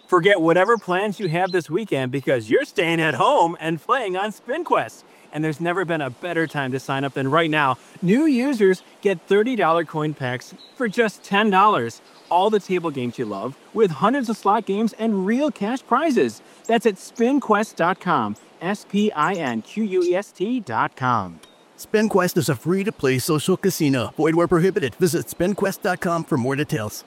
Forget whatever plans you have this weekend because you're staying at home and playing on SpinQuest. And there's never been a better time to sign up than right now. New users get $30 coin packs for just $10. All the table games you love, with hundreds of slot games and real cash prizes. That's at spinquest.com. SPINQUEST.com. SpinQuest is a free-to-play social casino. Void where prohibited. Visit spinquest.com for more details.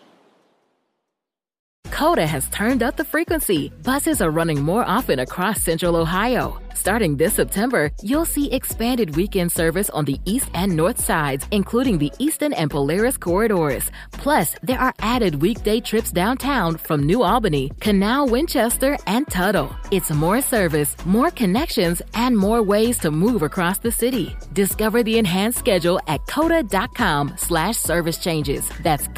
Coda has turned up the frequency. Buses are running more often across Central Ohio. Starting this September, you'll see expanded weekend service on the east and north sides, including the Eastern and Polaris corridors. Plus, there are added weekday trips downtown from New Albany, Canal, Winchester, and Tuttle. It's more service, more connections, and more ways to move across the city. Discover the enhanced schedule at coda.com/service changes. That's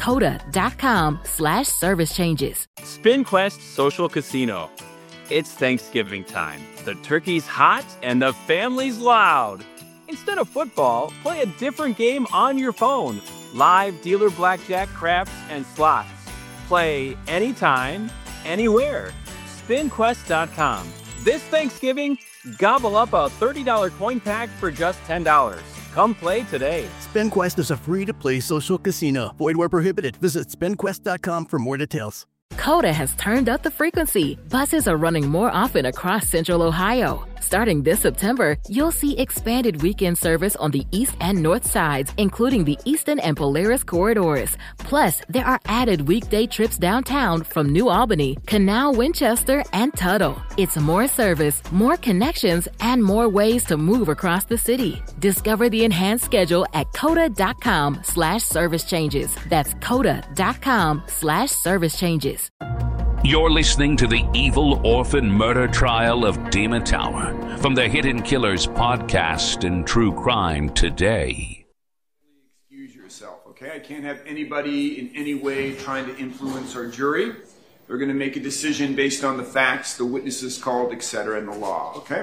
coda.com/service changes. SpinQuest Social Casino. It's Thanksgiving time. The turkey's hot and the family's loud. Instead of football, play a different game on your phone. Live dealer blackjack, craps, and slots. Play anytime, anywhere. SpinQuest.com. This Thanksgiving, gobble up a $30 coin pack for just $10. Come play today. SpinQuest is a free-to-play social casino. Void where prohibited. Visit spinquest.com for more details. Coda has turned up the frequency. Buses are running more often across Central Ohio. Starting this September, you'll see expanded weekend service on the east and north sides, including the Eastern and Polaris corridors. Plus, there are added weekday trips downtown from New Albany, Canal, Winchester, and Tuttle. It's more service, more connections, and more ways to move across the city. Discover the enhanced schedule at coda.com/service changes. That's coda.com/service changes. You're listening to the Evil Orphan Murder Trial of Demon Tower from the Hidden Killers podcast and True Crime Today. Excuse yourself, okay? I can't have anybody in any way trying to influence our jury. They're going to make a decision based on the facts, the witnesses called, etc., and the law, okay?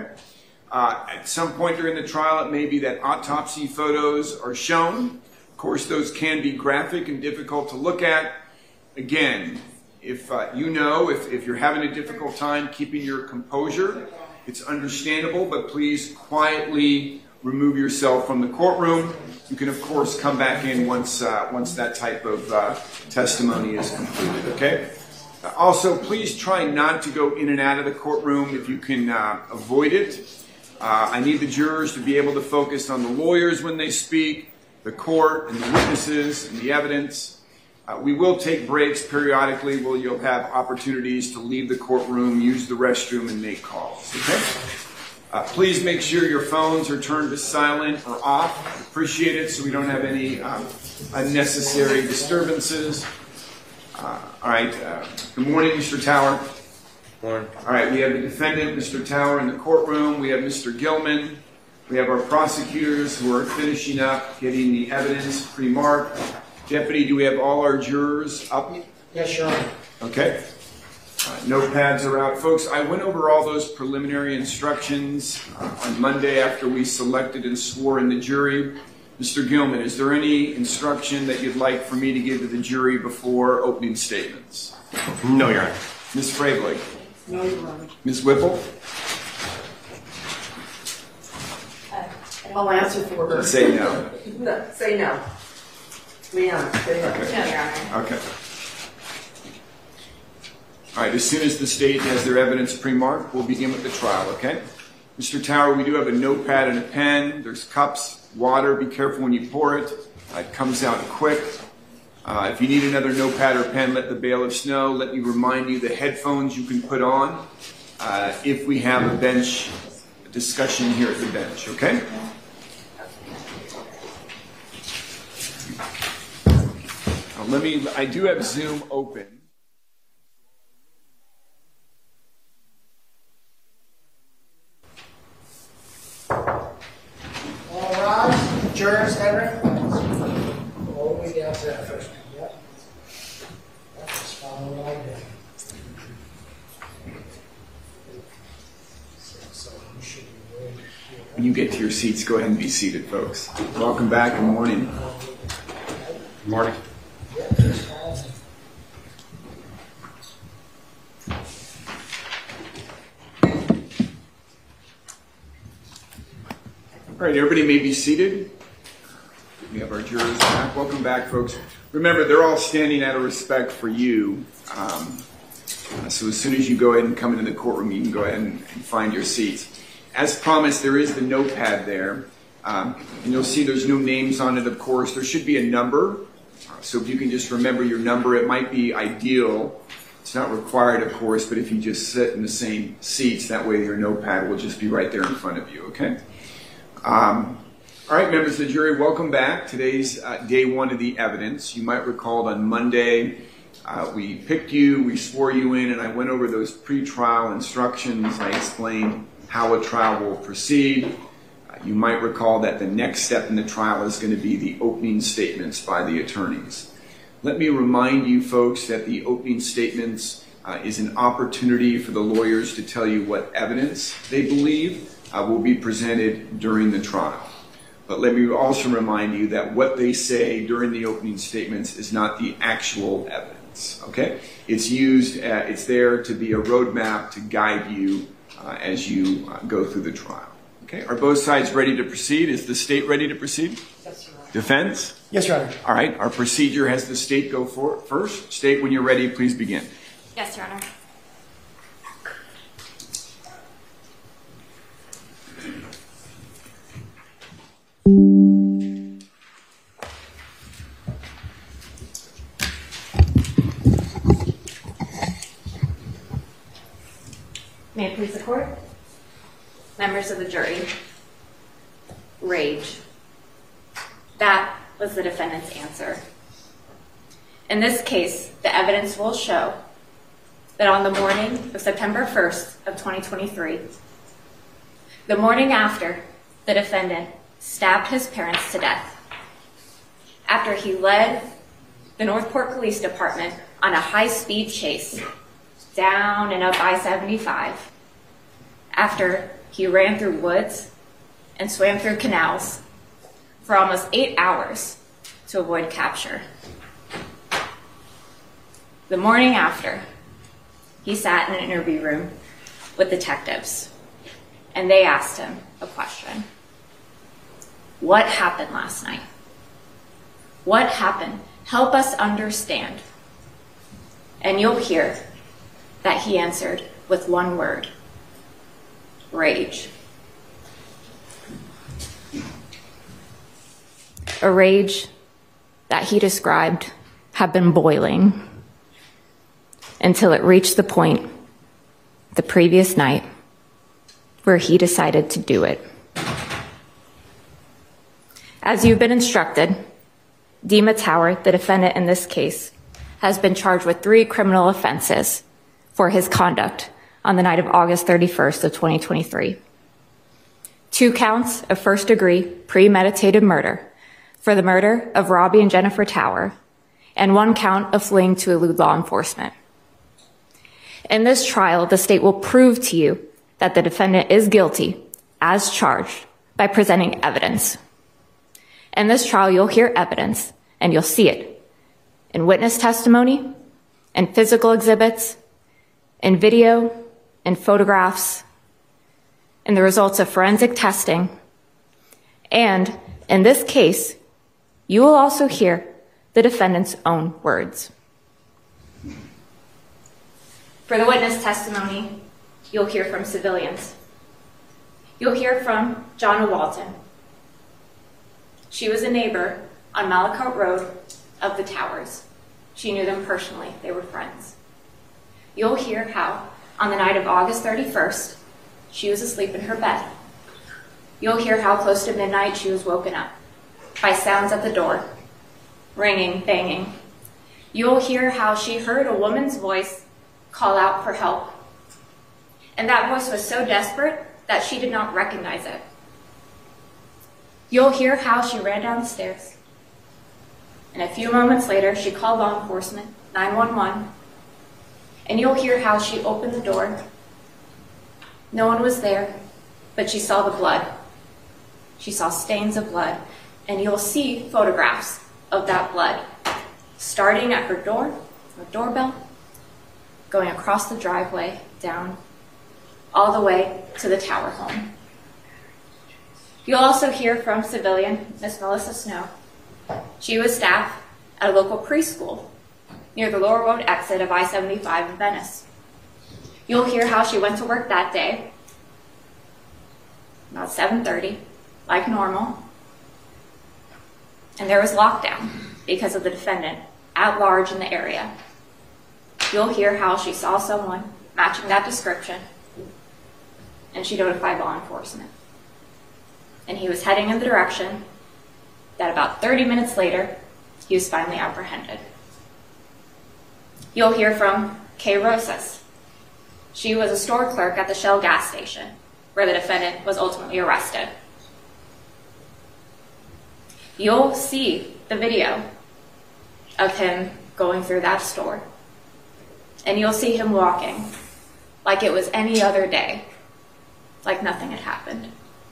At some point during the trial, it may be that autopsy photos are shown. Of course, those can be graphic and difficult to look at. Again, if you're having a difficult time keeping your composure, it's understandable, but please quietly remove yourself from the courtroom. You can, of course, come back in once that type of testimony is completed, okay? Also, please try not to go in and out of the courtroom if you can avoid it. I need the jurors to be able to focus on the lawyers when they speak, the court, and the witnesses, and the evidence. We will take breaks periodically where you'll have opportunities to leave the courtroom, use the restroom, and make calls, okay? Please make sure your phones are turned to silent or off. Appreciate it so we don't have any unnecessary disturbances. All right. Good morning, Mr. Tower. Morning. All right. We have the defendant, Mr. Tower, in the courtroom. We have Mr. Gilman. We have our prosecutors who are finishing up getting the evidence pre-marked. Deputy, do we have all our jurors up? Yes, Your Honor. Okay. Notepads are out. Folks, I went over all those preliminary instructions on Monday after we selected and swore in the jury. Mr. Gilman, is there any instruction that you'd like for me to give to the jury before opening statements? No, Your Honor. Ms. Frablich? No, Your Honor. Ms. Whipple? I'll answer for her. Say no. No, say no. Leon, say no. Okay. No, Your Honor. Okay. All right, as soon as the state has their evidence pre-marked, we'll begin with the trial, okay? Mr. Tower, we do have a notepad and a pen. There's cups, water. Be careful when you pour it. It comes out quick. If you need another notepad or pen, let the bailiffs know. Let me remind you the headphones you can put on if we have a bench discussion here at the bench, okay? I do have Zoom open. All rise. Jurors, Henry. All the way down to that first one. Yep. That's following right there. So you should be ready. When you get to your seats, go ahead and be seated, folks. Welcome back. Good morning. Good morning. All right, everybody may be seated. We have our jurors back. Welcome back, folks. Remember, they're all standing out of respect for you. So as soon as you go ahead and come into the courtroom, you can go ahead and find your seats. As promised, there is the notepad there. And you'll see there's no names on it, of course. There should be a number. So if you can just remember your number, it might be ideal. It's not required, of course, but if you just sit in the same seats, that way your notepad will just be right there in front of you, okay? All right, members of the jury, welcome back. Today's day one of the evidence. You might recall on Monday, we picked you, we swore you in, and I went over those pre-trial instructions. I explained how a trial will proceed. You might recall that the next step in the trial is going to be the opening statements by the attorneys. Let me remind you folks that the opening statements is an opportunity for the lawyers to tell you what evidence they believe will be presented during the trial. But let me also remind you that what they say during the opening statements is not the actual evidence, okay? It's used, it's there to be a roadmap to guide you as you go through the trial. Okay, are both sides ready to proceed? Is the state ready to proceed? Yes, Your Honor. Defense? Yes, Your Honor. All right, our procedure has the state go first. State, when you're ready, please begin. Yes, Your Honor. May it please the court? Members of the jury, rage. That was the defendant's answer. In this case, the evidence will show that on the morning of September 1st of 2023, the morning after the defendant stabbed his parents to death, after he led the Northport Police Department on a high-speed chase down and up I-75, after he ran through woods and swam through canals for almost 8 hours to avoid capture. The morning after, he sat in an interview room with detectives, and they asked him a question. What happened last night? What happened? Help us understand. And you'll hear that he answered with one word: rage. A rage that he described had been boiling until it reached the point the previous night where he decided to do it. As you've been instructed, Dima Tower, the defendant in this case, has been charged with 3 criminal offenses for his conduct on the night of August 31st of 2023. 2 counts of first-degree premeditated murder for the murder of Robbie and Jennifer Tower, and 1 count of fleeing to elude law enforcement. In this trial, the state will prove to you that the defendant is guilty, as charged, by presenting evidence. In this trial, you'll hear evidence, and you'll see it in witness testimony, in physical exhibits, in video, in photographs, in the results of forensic testing, and in this case, you will also hear the defendant's own words. For the witness testimony, you'll hear from civilians. You'll hear from Jonna Walton. She was a neighbor on Malachite Road of the Towers. She knew them personally. They were friends. You'll hear how, on the night of August 31st, she was asleep in her bed. You'll hear how close to midnight she was woken up by sounds at the door, ringing, banging. You'll hear how she heard a woman's voice call out for help. And that voice was so desperate that she did not recognize it. You'll hear how she ran down the stairs. And a few moments later, she called law enforcement, 911. And you'll hear how she opened the door. No one was there, but she saw the blood. She saw stains of blood. And you'll see photographs of that blood, starting at her door, her doorbell, going across the driveway, down, all the way to the Tower home. You'll also hear from civilian Miss Melissa Snow. She was staff at a local preschool near the Lower Road exit of I-75 in Venice. You'll hear how she went to work that day, about 7:30, like normal, and there was lockdown because of the defendant at large in the area. You'll hear how she saw someone matching that description, and she notified law enforcement. And he was heading in the direction that about 30 minutes later, he was finally apprehended. You'll hear from Kay Rosas. She was a store clerk at the Shell gas station, where the defendant was ultimately arrested. You'll see the video of him going through that store, and you'll see him walking like it was any other day, like nothing had happened.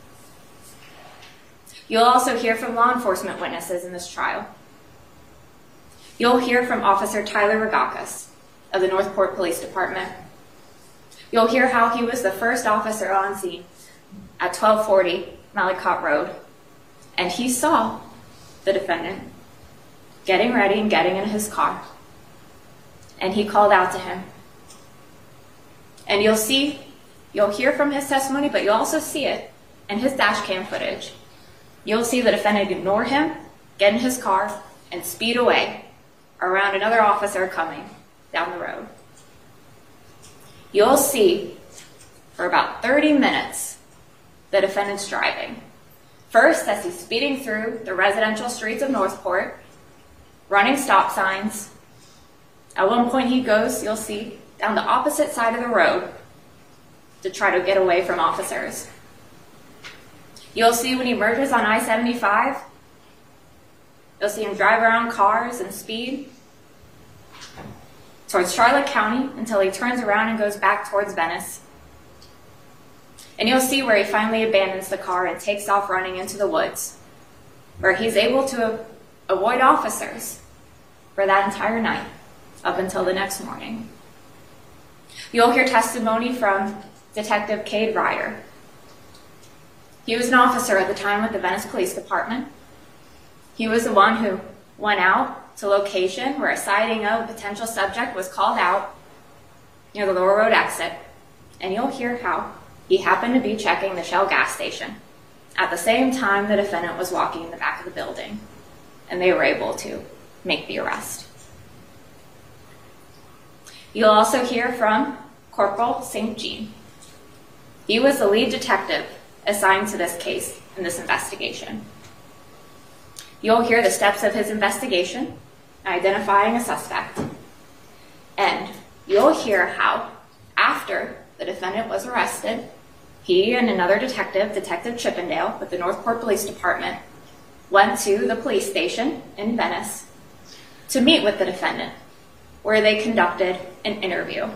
You'll also hear from law enforcement witnesses in this trial. You'll hear from Officer Tyler Ragakis of the Northport Police Department. You'll hear how he was the first officer on scene at 1240 Malicott Road, and he saw the defendant getting ready and getting in his car, and he called out to him. And you'll hear from his testimony, but you'll also see it in his dash cam footage. You'll see the defendant ignore him, get in his car, and speed away around another officer coming down the road. You'll see for about 30 minutes the defendant's driving. First, as he's speeding through the residential streets of Northport, running stop signs. At one point he goes, you'll see, down the opposite side of the road to try to get away from officers. You'll see when he merges on I-75, you'll see him drive around cars and speed towards Charlotte County until he turns around and goes back towards Venice. And you'll see where he finally abandons the car and takes off running into the woods, where he's able to avoid officers for that entire night up until the next morning. You'll hear testimony from Detective Cade Ryer. He was an officer at the time with the Venice Police Department. He was the one who went out to location where a sighting of a potential subject was called out near the Lower Road exit. And you'll hear how he happened to be checking the Shell gas station at the same time the defendant was walking in the back of the building, and they were able to make the arrest. You'll also hear from Corporal St. Jean. He was the lead detective assigned to this case in this investigation. You'll hear the steps of his investigation, identifying a suspect, and you'll hear how, after the defendant was arrested, he and another detective, Detective Chippendale, with the Northport Police Department, went to the police station in Venice to meet with the defendant, where they conducted an interview.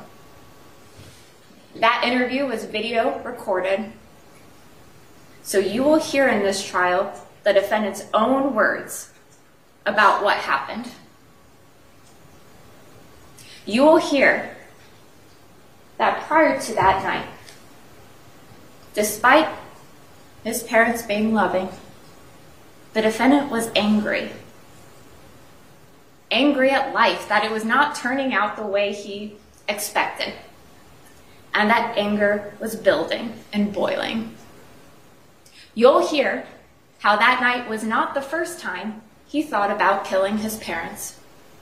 That interview was video recorded, so you will hear in this trial the defendant's own words about what happened. You will hear that prior to that night, despite his parents being loving, the defendant was angry. Angry at life, that it was not turning out the way he expected. And that anger was building and boiling. You'll hear how that night was not the first time he thought about killing his parents.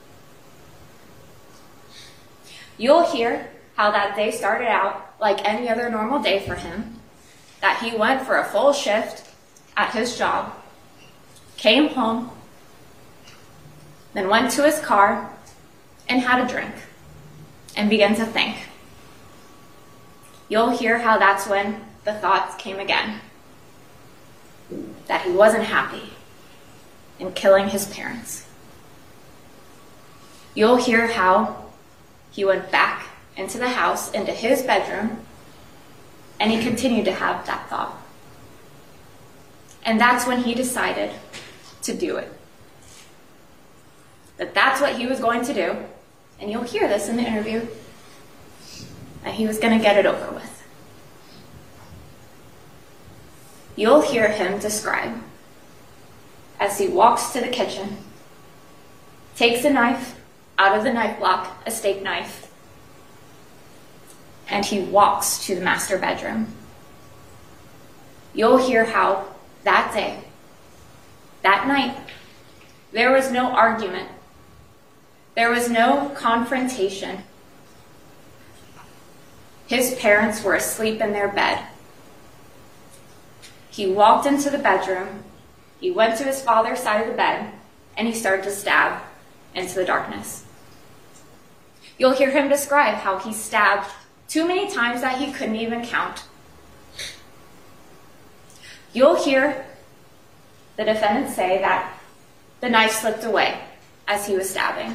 You'll hear how that day started out like any other normal day for him, that he went for a full shift at his job, came home, then went to his car and had a drink and began to think. You'll hear how that's when the thoughts came again, that he wasn't happy in killing his parents. You'll hear how he went back into the house, into his bedroom, and he continued to have that thought. And that's when he decided to do it. That's what he was going to do, and you'll hear this in the interview, that he was going to get it over with. you'll hear him describe as he walks to the kitchen, takes a knife out of the knife block, a steak knife, and he walks to the master bedroom. You'll hear how that day, that night, there was no argument. There was no confrontation. His parents were asleep in their bed. He walked into the bedroom, he went to his father's side of the bed, and he started to stab into the darkness. You'll hear him describe how he stabbed too many times that he couldn't even count. You'll hear the defendant say that the knife slipped away as he was stabbing.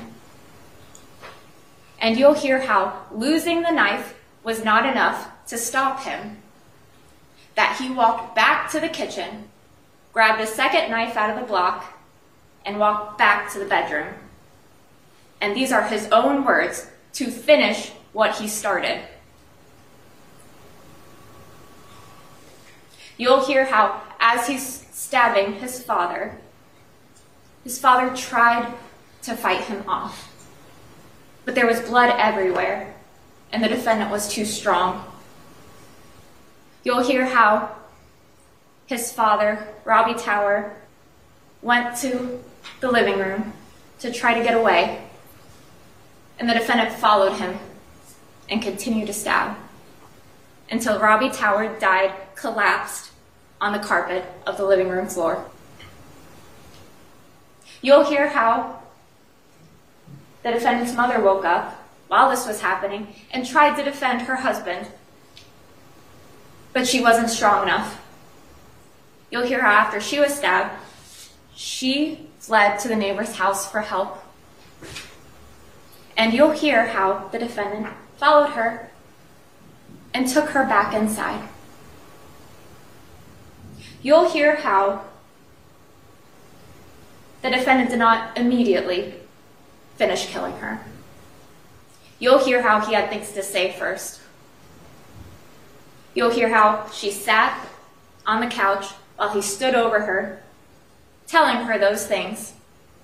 And you'll hear how losing the knife was not enough to stop him, that he walked back to the kitchen, grabbed a second knife out of the block, and walked back to the bedroom. And these are his own words, to finish what he started. You'll hear how, as he's stabbing his father tried to fight him off. But there was blood everywhere, and the defendant was too strong. You'll hear how his father, Robbie Tower, went to the living room to try to get away, and the defendant followed him and continued to stab until Robbie Tower died, collapsed on the carpet of the living room floor. You'll hear how the defendant's mother woke up while this was happening and tried to defend her husband, but she wasn't strong enough. You'll hear how after she was stabbed, she fled to the neighbor's house for help. And you'll hear how the defendant followed her and took her back inside. You'll hear how the defendant did not immediately finish killing her. You'll hear how he had things to say first. You'll hear how she sat on the couch while he stood over her, telling her those things.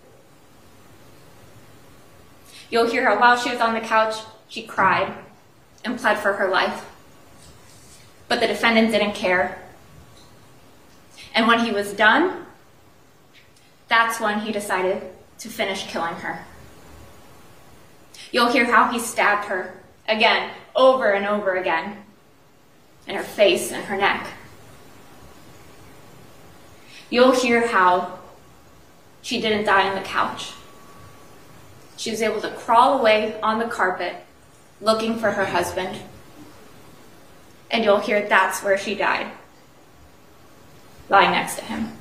You'll hear how while she was on the couch, she cried and pled for her life. But the defendant didn't care. And when he was done, that's when he decided to finish killing her. You'll hear how he stabbed her again, over and over again, in her face and her neck. You'll hear how she didn't die on the couch. She was able to crawl away on the carpet looking for her husband. And you'll hear that's where she died, lying next to him.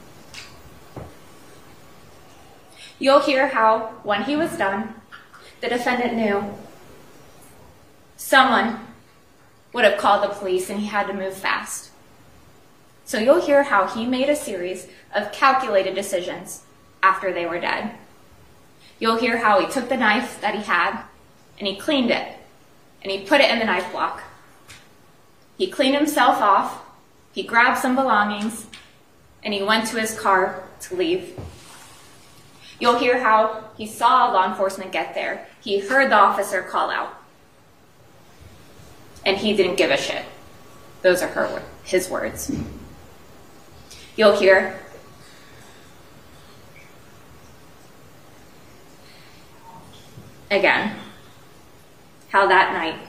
You'll hear how, when he was done, the defendant knew someone would have called the police and he had to move fast. So you'll hear how he made a series of calculated decisions after they were dead. You'll hear how he took the knife that he had and he cleaned it and he put it in the knife block. He cleaned himself off, he grabbed some belongings, and he went to his car to leave. You'll hear how he saw law enforcement get there. He heard the officer call out. And he didn't give a shit. Those are his words. You'll hear again how that night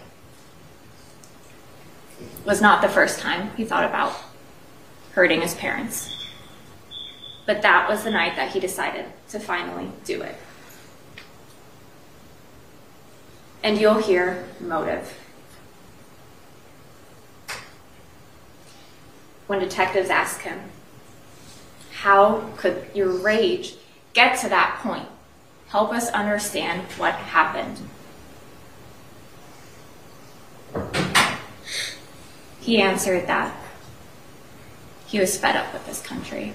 was not the first time he thought about hurting his parents. But that was the night that he decided to finally do it. And you'll hear motive. When detectives ask him, how could your rage get to that point? Help us understand what happened. He answered that he was fed up with this country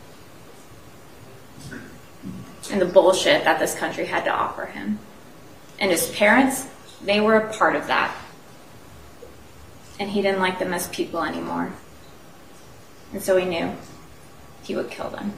and the bullshit that this country had to offer him. And his parents, they were a part of that. And he didn't like them as people anymore. and so he knew he would kill them.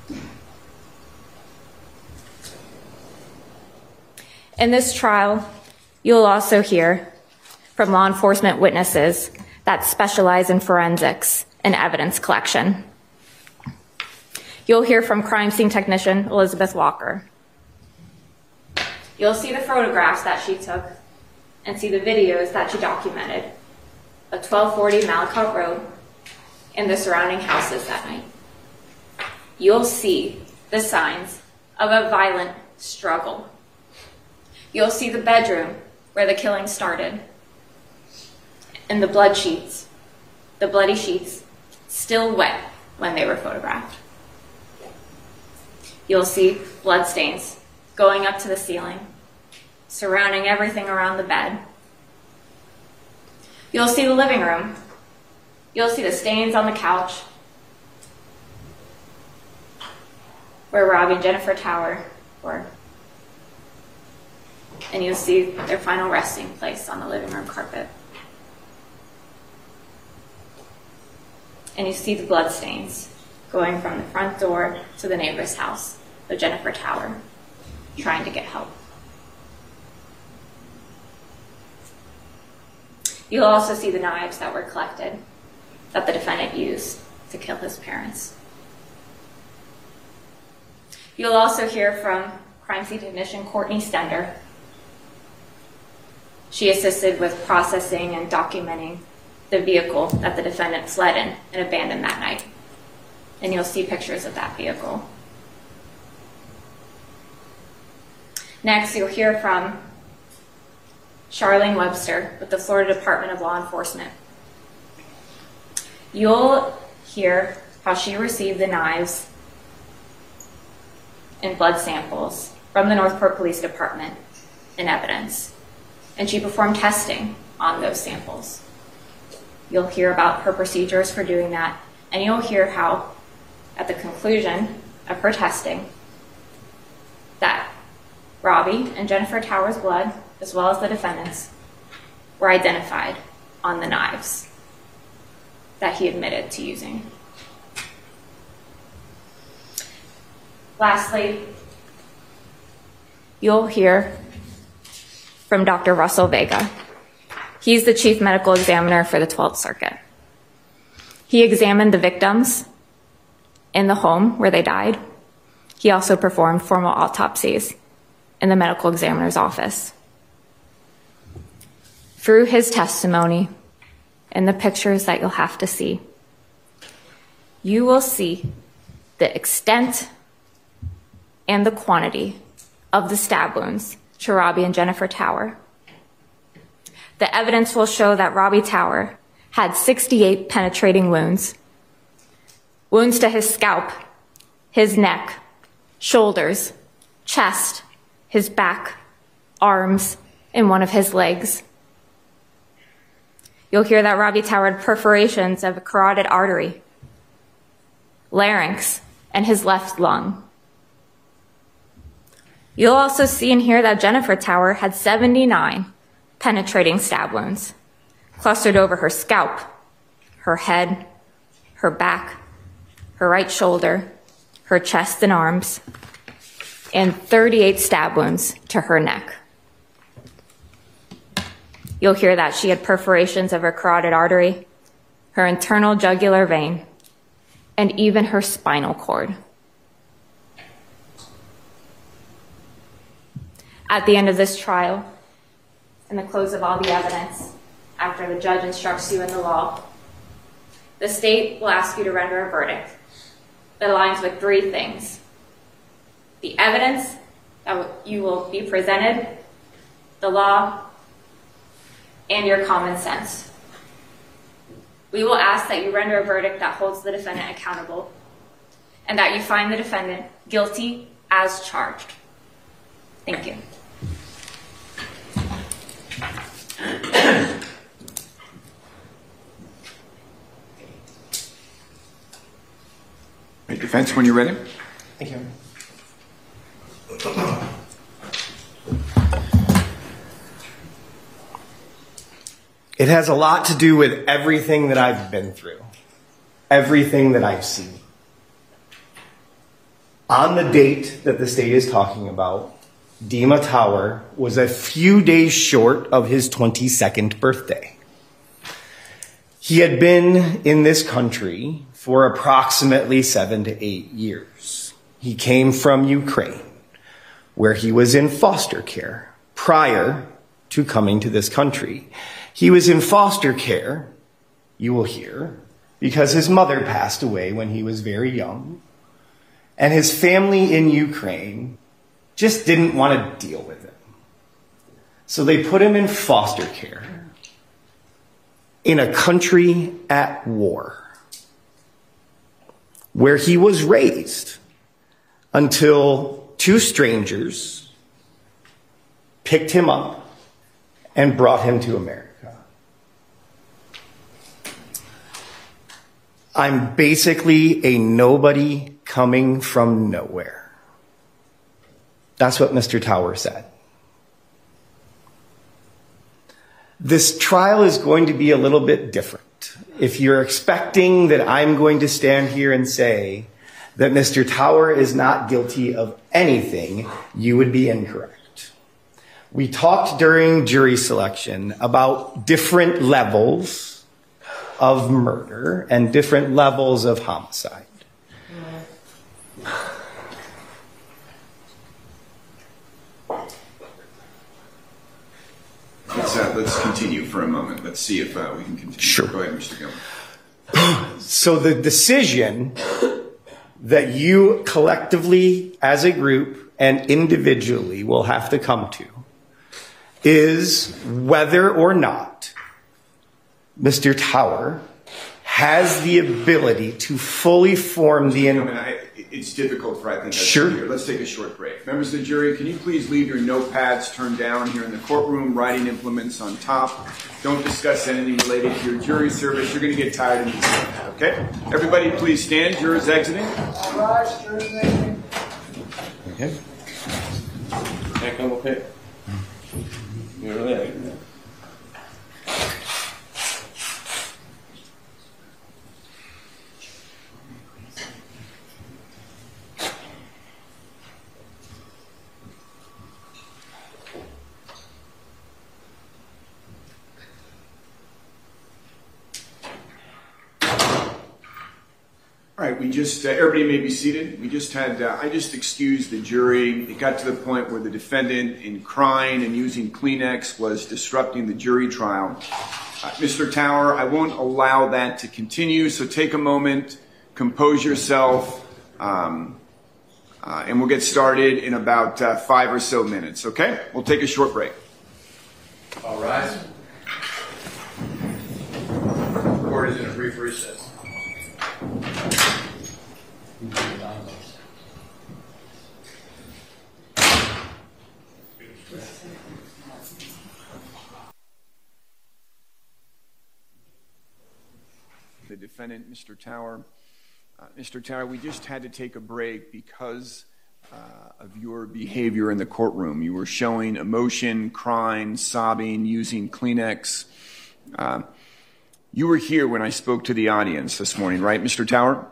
In this trial, you'll also hear from law enforcement witnesses that specialize in forensics and evidence collection. You'll hear from crime scene technician Elizabeth Walker. You'll see the photographs that she took and see the videos that she documented of 1240 Malacott Road and the surrounding houses that night. You'll see the signs of a violent struggle. You'll see the bedroom where the killing started and the bloody sheets, still wet when they were photographed. You'll see blood stains going up to the ceiling, surrounding everything around the bed. You'll see the living room. You'll see the stains on the couch where Robbie and Jennifer Tower were. And you'll see their final resting place on the living room carpet. And you see the blood stains going from the front door to the neighbor's house of Jennifer Tower, trying to get help. You'll also see the knives that were collected that the defendant used to kill his parents. You'll also hear from crime scene technician Courtney Stender. She assisted with processing and documenting the vehicle that the defendant fled in and abandoned that night. And you'll see pictures of that vehicle. Next, you'll hear from Charlene Webster with the Florida Department of Law Enforcement. You'll hear how she received the knives and blood samples from the Northport Police Department in evidence, and she performed testing on those samples. You'll hear about her procedures for doing that, and you'll hear how, at the conclusion of her testing, that Robbie and Jennifer Tower's blood, as well as the defendant's, were identified on the knives that he admitted to using. Lastly, you'll hear from Dr. Russell Vega. He's the chief medical examiner for the 12th Circuit. He examined the victims in the home where they died. He also performed formal autopsies in the medical examiner's office. Through his testimony and the pictures that you'll have to see, you will see the extent and the quantity of the stab wounds to Robbie and Jennifer Tower. The evidence will show that Robbie Tower had 68 penetrating wounds. Wounds to his scalp, his neck, shoulders, chest, his back, arms, and one of his legs. You'll hear that Robbie Tower had perforations of a carotid artery, larynx, and his left lung. You'll also see and hear that Jennifer Tower had 79 penetrating stab wounds, clustered over her scalp, her head, her back, her right shoulder, her chest and arms, and 38 stab wounds to her neck. You'll hear that she had perforations of her carotid artery, her internal jugular vein, and even her spinal cord. At the end of this trial, in the close of all the evidence, after the judge instructs you in the law, the state will ask you to render a verdict that aligns with three things: the evidence that you will be presented, the law, and your common sense. We will ask that you render a verdict that holds the defendant accountable and that you find the defendant guilty as charged. Thank you. Right, defense, when you're ready. Thank you. It has a lot to do with everything that I've been through. everything that I've seen. On the date that the state is talking about, Dima Tower was a few days short of his 22nd birthday. He had been in this country for approximately 7 to 8 years. He came from Ukraine, where he was in foster care prior to coming to this country. He was in foster care, you will hear, because his mother passed away when he was very young, and his family in Ukraine just didn't want to deal with him. So they put him in foster care in a country at war, where he was raised until 2 strangers picked him up and brought him to America. I'm basically a nobody coming from nowhere. That's what Mr. Tower said. This trial is going to be a little bit different. If you're expecting that I'm going to stand here and say that Mr. Tower is not guilty of anything, you would be incorrect. We talked during jury selection about different levels of murder and different levels of homicide. Let's continue for a moment. Let's see if we can continue. Sure. Go ahead, Mr. Gilman. So the decision that you collectively as a group and individually will have to come to is whether or not Mr. Tower has the ability to fully form the... It's difficult for, I think, us Sure. to hear. Let's take a short break. Members of the jury, can you please leave your notepads turned down here in the courtroom, writing implements on top. Don't discuss anything related to your jury service. You're going to get tired of these, okay? Everybody please stand. Jurors exiting. All rise, jurors exiting. Okay. Can't come up here. You're there. All right, we just, everybody may be seated. We just had, I just excused the jury. It got to the point where the defendant, in crying and using Kleenex, was disrupting the jury trial. Mr. Tower, I won't allow that to continue, so take a moment, compose yourself, and we'll get started in about 5 or so minutes, okay? We'll take a short break. All rise. Court is in a brief recess. The defendant, Mr. Tower. Mr. Tower, we just had to take a break because of your behavior in the courtroom. You were showing emotion, crying, sobbing, using Kleenex. You were here when I spoke to the audience this morning, right, Mr. Tower?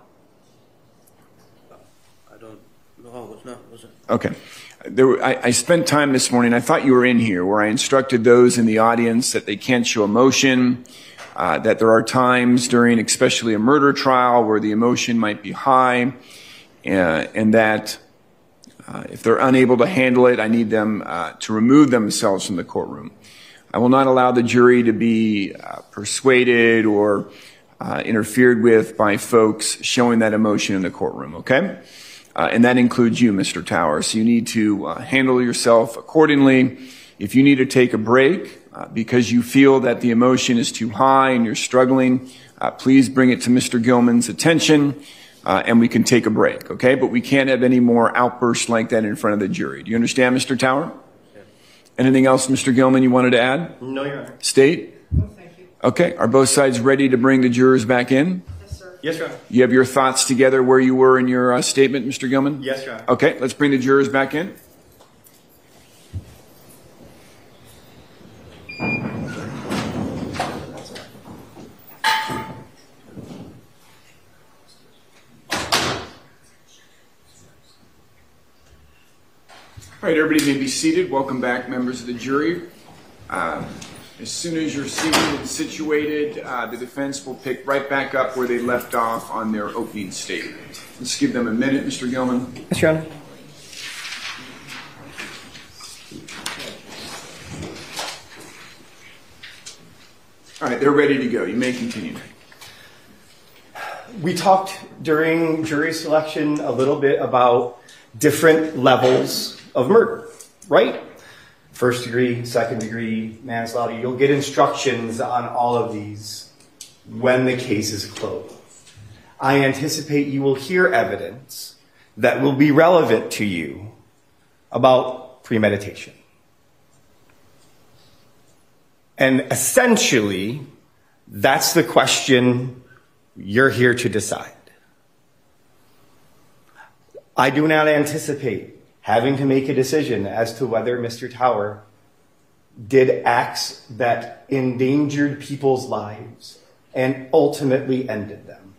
I don't know. No, was it? Okay. I spent time this morning, I thought you were in here, where I instructed those in the audience that they can't show emotion, that there are times during especially a murder trial where the emotion might be high, and that if they're unable to handle it, I need them to remove themselves from the courtroom. I will not allow the jury to be persuaded or interfered with by folks showing that emotion in the courtroom, okay? And that includes you, Mr. Tower. So you need to handle yourself accordingly. If you need to take a break because you feel that the emotion is too high and you're struggling, please bring it to Mr. Gilman's attention, and we can take a break, okay? But we can't have any more outbursts like that in front of the jury. Do you understand, Mr. Tower? Anything else, Mr. Gilman, you wanted to add? No, Your Honor. State? No, thank you. Okay. Are both sides ready to bring the jurors back in? Yes, sir. Yes, Your Honor. You have your thoughts together where you were in your statement, Mr. Gilman? Yes, Your Honor. Okay. Let's bring the jurors back in. All right, everybody may be seated. Welcome back, members of the jury. As soon as you're seated and situated, the defense will pick right back up where they left off on their opening statement. Let's give them a minute, Mr. Gilman. Yes, Your Honor. All right, they're ready to go. You may continue. We talked during jury selection a little bit about different levels of murder, right? First degree, second degree, manslaughter. You'll get instructions on all of these when the case is closed. I anticipate you will hear evidence that will be relevant to you about premeditation. And essentially, that's the question you're here to decide. I do not anticipate having to make a decision as to whether Mr. Tower did acts that endangered people's lives and ultimately ended them.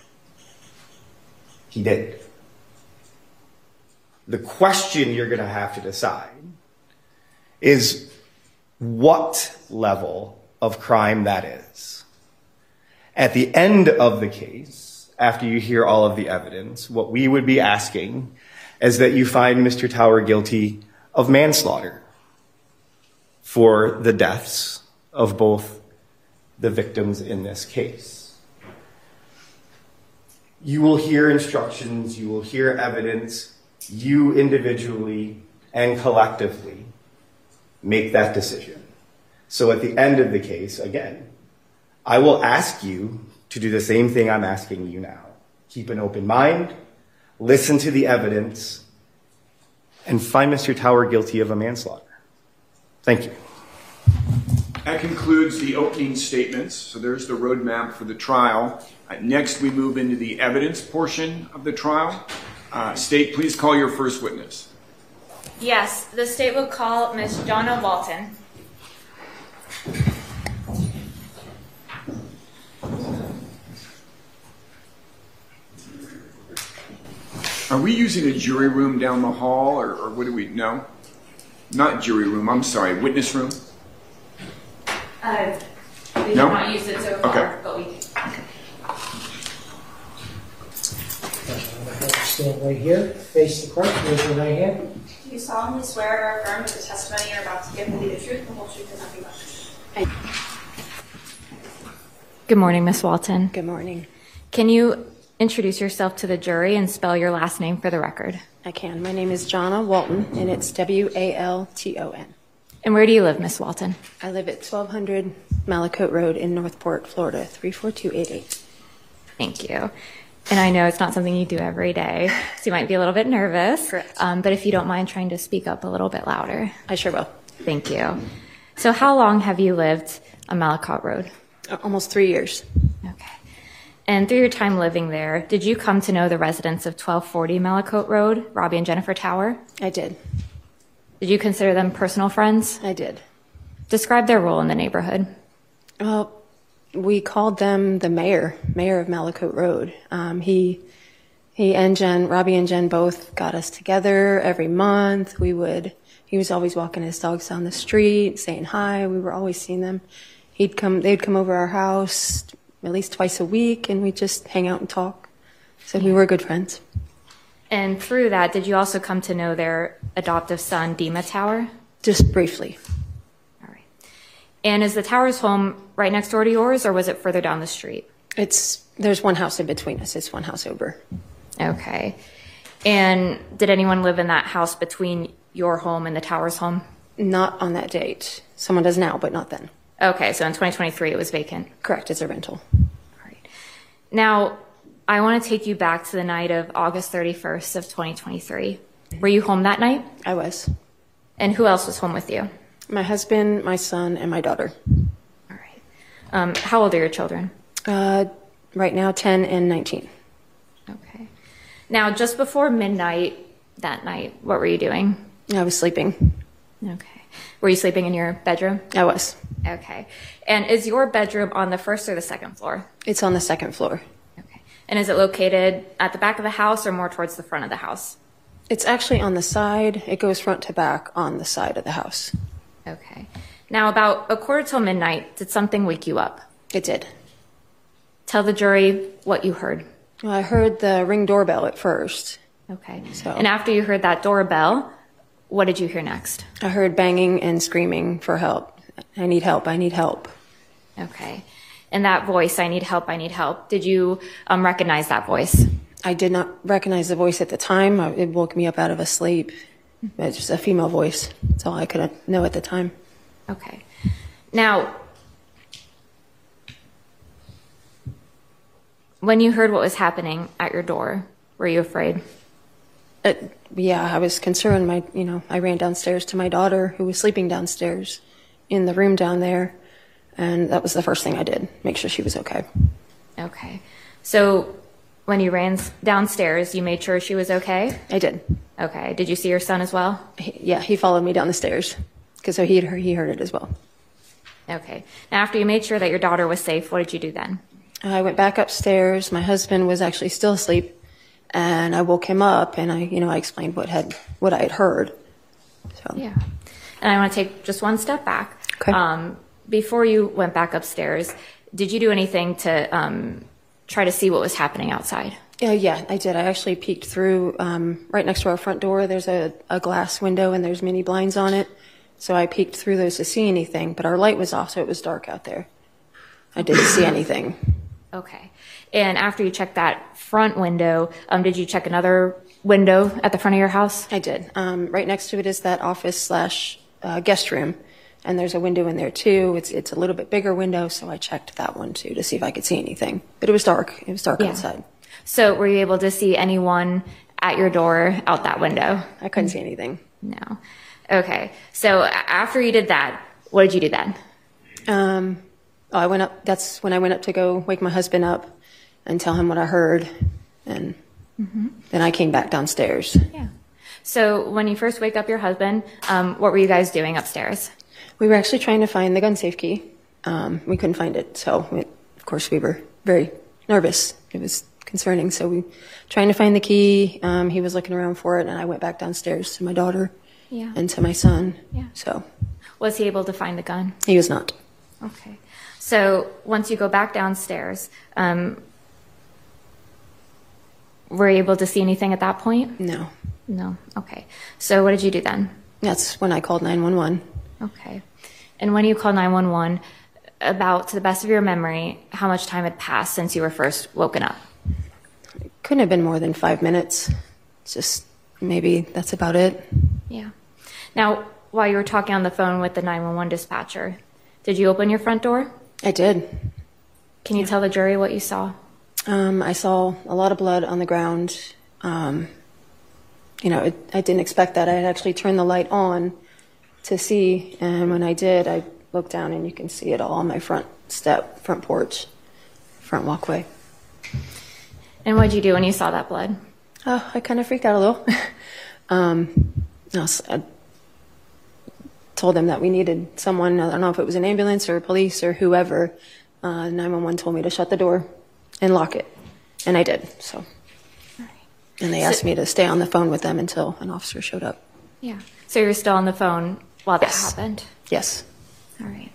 He did. The question you're going to have to decide is what level of crime that is. At the end of the case, after you hear all of the evidence, what we would be asking is that you find Mr. Tower guilty of manslaughter for the deaths of both the victims in this case. You will hear instructions, you will hear evidence, you individually and collectively make that decision. So at the end of the case, again, I will ask you to do the same thing I'm asking you now. Keep an open mind, listen to the evidence, and find Mr. Tower guilty of a manslaughter. Thank you. That concludes the opening statements. So there's the roadmap for the trial. Next, we move into the evidence portion of the trial. State, please call your first witness. Yes, the state will call Ms. Jonna Walton. Are we using a jury room down the hall, or what do we know? Not jury room, I'm sorry, witness room? We have No? not used it so far, Okay. but we Stand right here, face the court, raise your right hand. Do you solemnly swear or affirm that the testimony you're about to give will be the truth, the whole truth, and nothing but the truth? Good morning, Ms. Walton. Good morning. Can you introduce yourself to the jury and spell your last name for the record? I can. My name is Jonna Walton, and it's Walton. And where do you live, Ms. Walton? I live at 1200 Malacote Road in Northport, Florida, 34288. Thank you. And I know it's not something you do every day, so you might be a little bit nervous. Correct. But if you don't mind trying to speak up a little bit louder. I sure will. Thank you. So how long have you lived on Malacote Road? Almost 3 years. Okay. And through your time living there, did you come to know the residents of 1240 Malacote Road, Robbie and Jennifer Tower? I did. Did you consider them personal friends? I did. Describe their role in the neighborhood. Well, we called them the mayor of Malacote Road. He and Jen, Robbie and Jen both got us together every month. He was always walking his dogs down the street, saying hi. We were always seeing them. They'd come over our house at least twice a week, and we'd just hang out and talk. So we were good friends. And through that, did you also come to know their adoptive son, Dima Tower? Just briefly. All right. And is the Tower's home right next door to yours, or was it further down the street? There's one house in between us. It's one house over. Okay. And did anyone live in that house between your home and the Tower's home? Not on that date. Someone does now, but not then. Okay, so in 2023 it was vacant. Correct, it's a rental. All right. Now, I want to take you back to the night of August 31st of 2023. Were you home that night? I was. And who else was home with you? My husband, my son, and my daughter. All right. How old are your children? Right now, 10 and 19. Okay. Now, just before midnight that night, what were you doing? I was sleeping. Okay. Were you sleeping in your bedroom? I was. Okay. And is your bedroom on the first or the second floor? It's on the second floor. Okay. And is it located at the back of the house or more towards the front of the house? It's actually on the side. It goes front to back on the side of the house. Okay. Now, about 1:45 did something wake you up? It did. Tell the jury what you heard. Well, I heard the Ring doorbell at first. Okay. So, and after you heard that doorbell, what did you hear next? I heard banging and screaming for help. I need help. I need help. Okay. And that voice, I need help, I need help. Did you recognize that voice? I did not recognize the voice at the time. It woke me up out of a sleep. It's just a female voice. That's all I could know at the time. Okay. Now, when you heard what was happening at your door, were you afraid? Yeah, I was concerned. I ran downstairs to my daughter, who was sleeping downstairs in the room down there, and that was the first thing I did, make sure she was okay. Okay. So when you ran downstairs, you made sure she was okay? I did. Okay. Did you see your son as well? He followed me down the stairs, because so he heard it as well. Okay. Now, after you made sure that your daughter was safe, what did you do then? I went back upstairs. My husband was actually still asleep, and I woke him up, and I explained what I had heard. So. Yeah. And I want to take just one step back. Okay. Before you went back upstairs, did you do anything to try to see what was happening outside? Yeah, I did. I actually peeked through, right next to our front door, there's a glass window and there's mini blinds on it. So I peeked through those to see anything, but our light was off, so it was dark out there. I didn't see anything. Okay. And after you checked that front window, did you check another window at the front of your house? I did. Right next to it is that office/guest room. And there's a window in there too. It's a little bit bigger window, so I checked that one too to see if I could see anything. But it was dark. It was dark outside. So were you able to see anyone at your door out that window? I couldn't see anything. No. Okay. So after you did that, what did you do then? I went up. That's when I went up to go wake my husband up and tell him what I heard. And then I came back downstairs. Yeah. So when you first wake up your husband, what were you guys doing upstairs? We were actually trying to find the gun safe key. We couldn't find it. So, of course, we were very nervous. It was concerning. So we trying to find the key. He was looking around for it, and I went back downstairs to my daughter and to my son. Yeah. So, was he able to find the gun? He was not. Okay. So once you go back downstairs, were you able to see anything at that point? No. No. Okay. So what did you do then? That's when I called 911. Okay. And when you called 911, about, to the best of your memory, how much time had passed since you were first woken up? It couldn't have been more than 5 minutes. It's just maybe that's about it. Yeah. Now, while you were talking on the phone with the 911 dispatcher, did you open your front door? I did. Can you tell the jury what you saw? I saw a lot of blood on the ground. I didn't expect that. I had actually turned the light on to see, and when I did, I looked down and you can see it all on my front porch, front walkway. And what did you do when you saw that blood? I kind of freaked out a little. I told them that we needed someone. I don't know if it was an ambulance or police or whoever. 911 told me to shut the door and lock it, and I did. So, and they asked me to stay on the phone with them until an officer showed up. Yeah. So you were still on the phone while that happened? Yes. All right.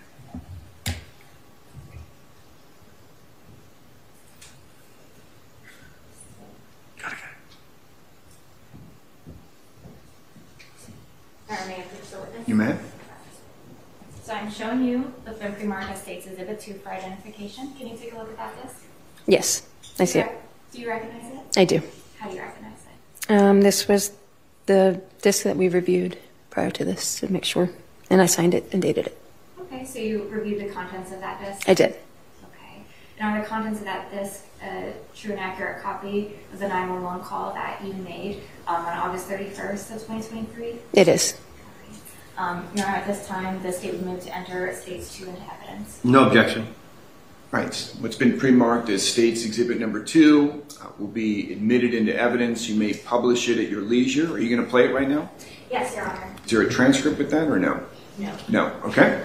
You may. So I'm showing you the Flint Pre-Mark Estates Exhibit 2 for identification. Can you take a look at that disc? Yes, I see it. Do you recognize it? I do. How do you recognize it? This was the disc that we reviewed prior to this to make sure, and I signed it and dated it. Okay, so you reviewed the contents of that disc? I did. Okay. And are the contents of that disc a true and accurate copy of the 911 call that you made on August 31st of 2023? It is. Your Honor, at this time, the state would move to enter States 2 into evidence. No objection. Right. What's been pre-marked as States Exhibit Number 2 will be admitted into evidence. You may publish it at your leisure. Are you going to play it right now? Yes, Your Honor. Is there a transcript with that or no? No. No. Okay.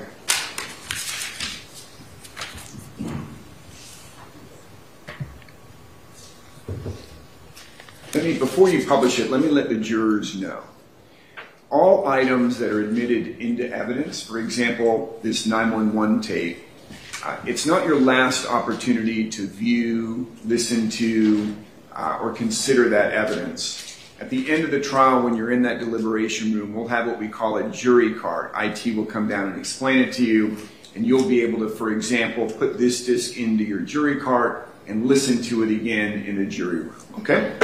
before you publish it, let me let the jurors know. All items that are admitted into evidence, for example, this 911 tape, it's not your last opportunity to view, listen to, or consider that evidence. At the end of the trial, when you're in that deliberation room, we'll have what we call a jury card. IT will come down and explain it to you, and you'll be able to, for example, put this disc into your jury card and listen to it again in the jury room, okay?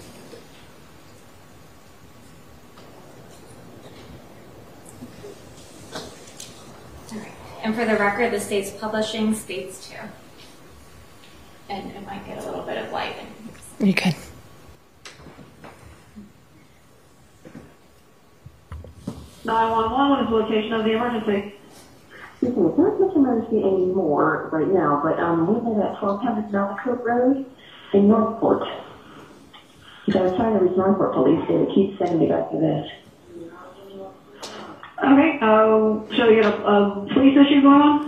And for the record, the state's publishing states too. And it might get a little bit of light. You can. What is the location of the emergency? Excuse me, it's not much emergency anymore right now, but we live at 1200 Malakote Road in Northport. So I was trying to reach Northport police, and they keep sending me back to this. Okay, so you got a police issue going on?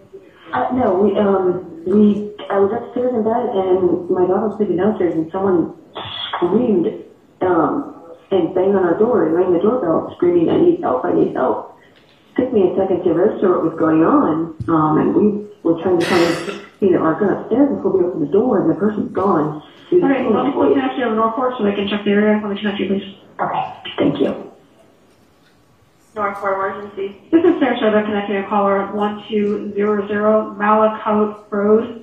No, I was upstairs in bed, and my daughter was sleeping downstairs, and someone screamed, and banged on our door and rang the doorbell, screaming, I need help, I need help. It took me a second to register what was going on, and we were trying to kind of, run upstairs before we opened the door, and the person's gone. All right, well, let me connect you over Northport so I can check the area. Let me connect you, please. Okay, thank you. Northport emergency. This is Sarah Sheva connecting a caller 1200 Malakote Road.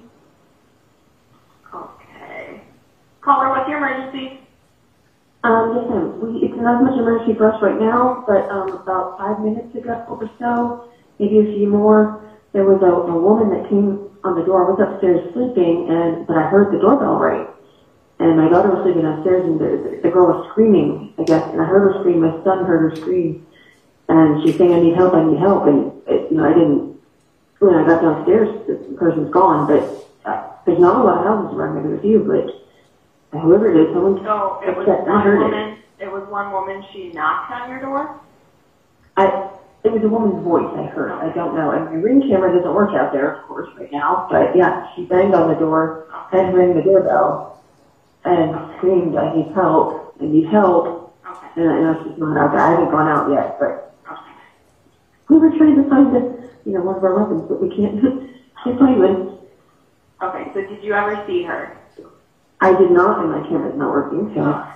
Okay. Caller, what's your emergency? Yes, ma'am. It's not much emergency for us right now, but about 5 minutes ago or so, maybe a few more, there was a woman that came on the door. I was upstairs sleeping, but I heard the doorbell ring. And my daughter was sleeping upstairs, and the girl was screaming, I guess, and I heard her scream. My son heard her scream. And she's saying, I need help, and I didn't, when I got downstairs, the person's gone, but there's not a lot of houses around here, there's a few, but whoever it is, someone So it was upset, I heard it. It was one woman, she knocked on your door? It was a woman's voice I heard, I don't know, and my ring camera doesn't work out there, of course, right now, but yeah, she banged on the door, and rang the doorbell, and screamed, I need help, and I was just not out there, I haven't gone out yet, but we were trying to find one of our weapons, but we can't find one. Okay, so did you ever see her? I did not, and my camera's not working, so.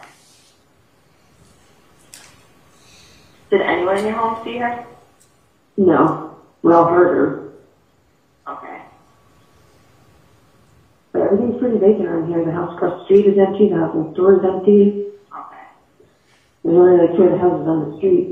Did anyone in your home see her? No. Well, heard her. Okay. But everything's pretty vacant around here. The house across the street is empty, the house next door is empty. Okay. There's only like 2 other houses on the street.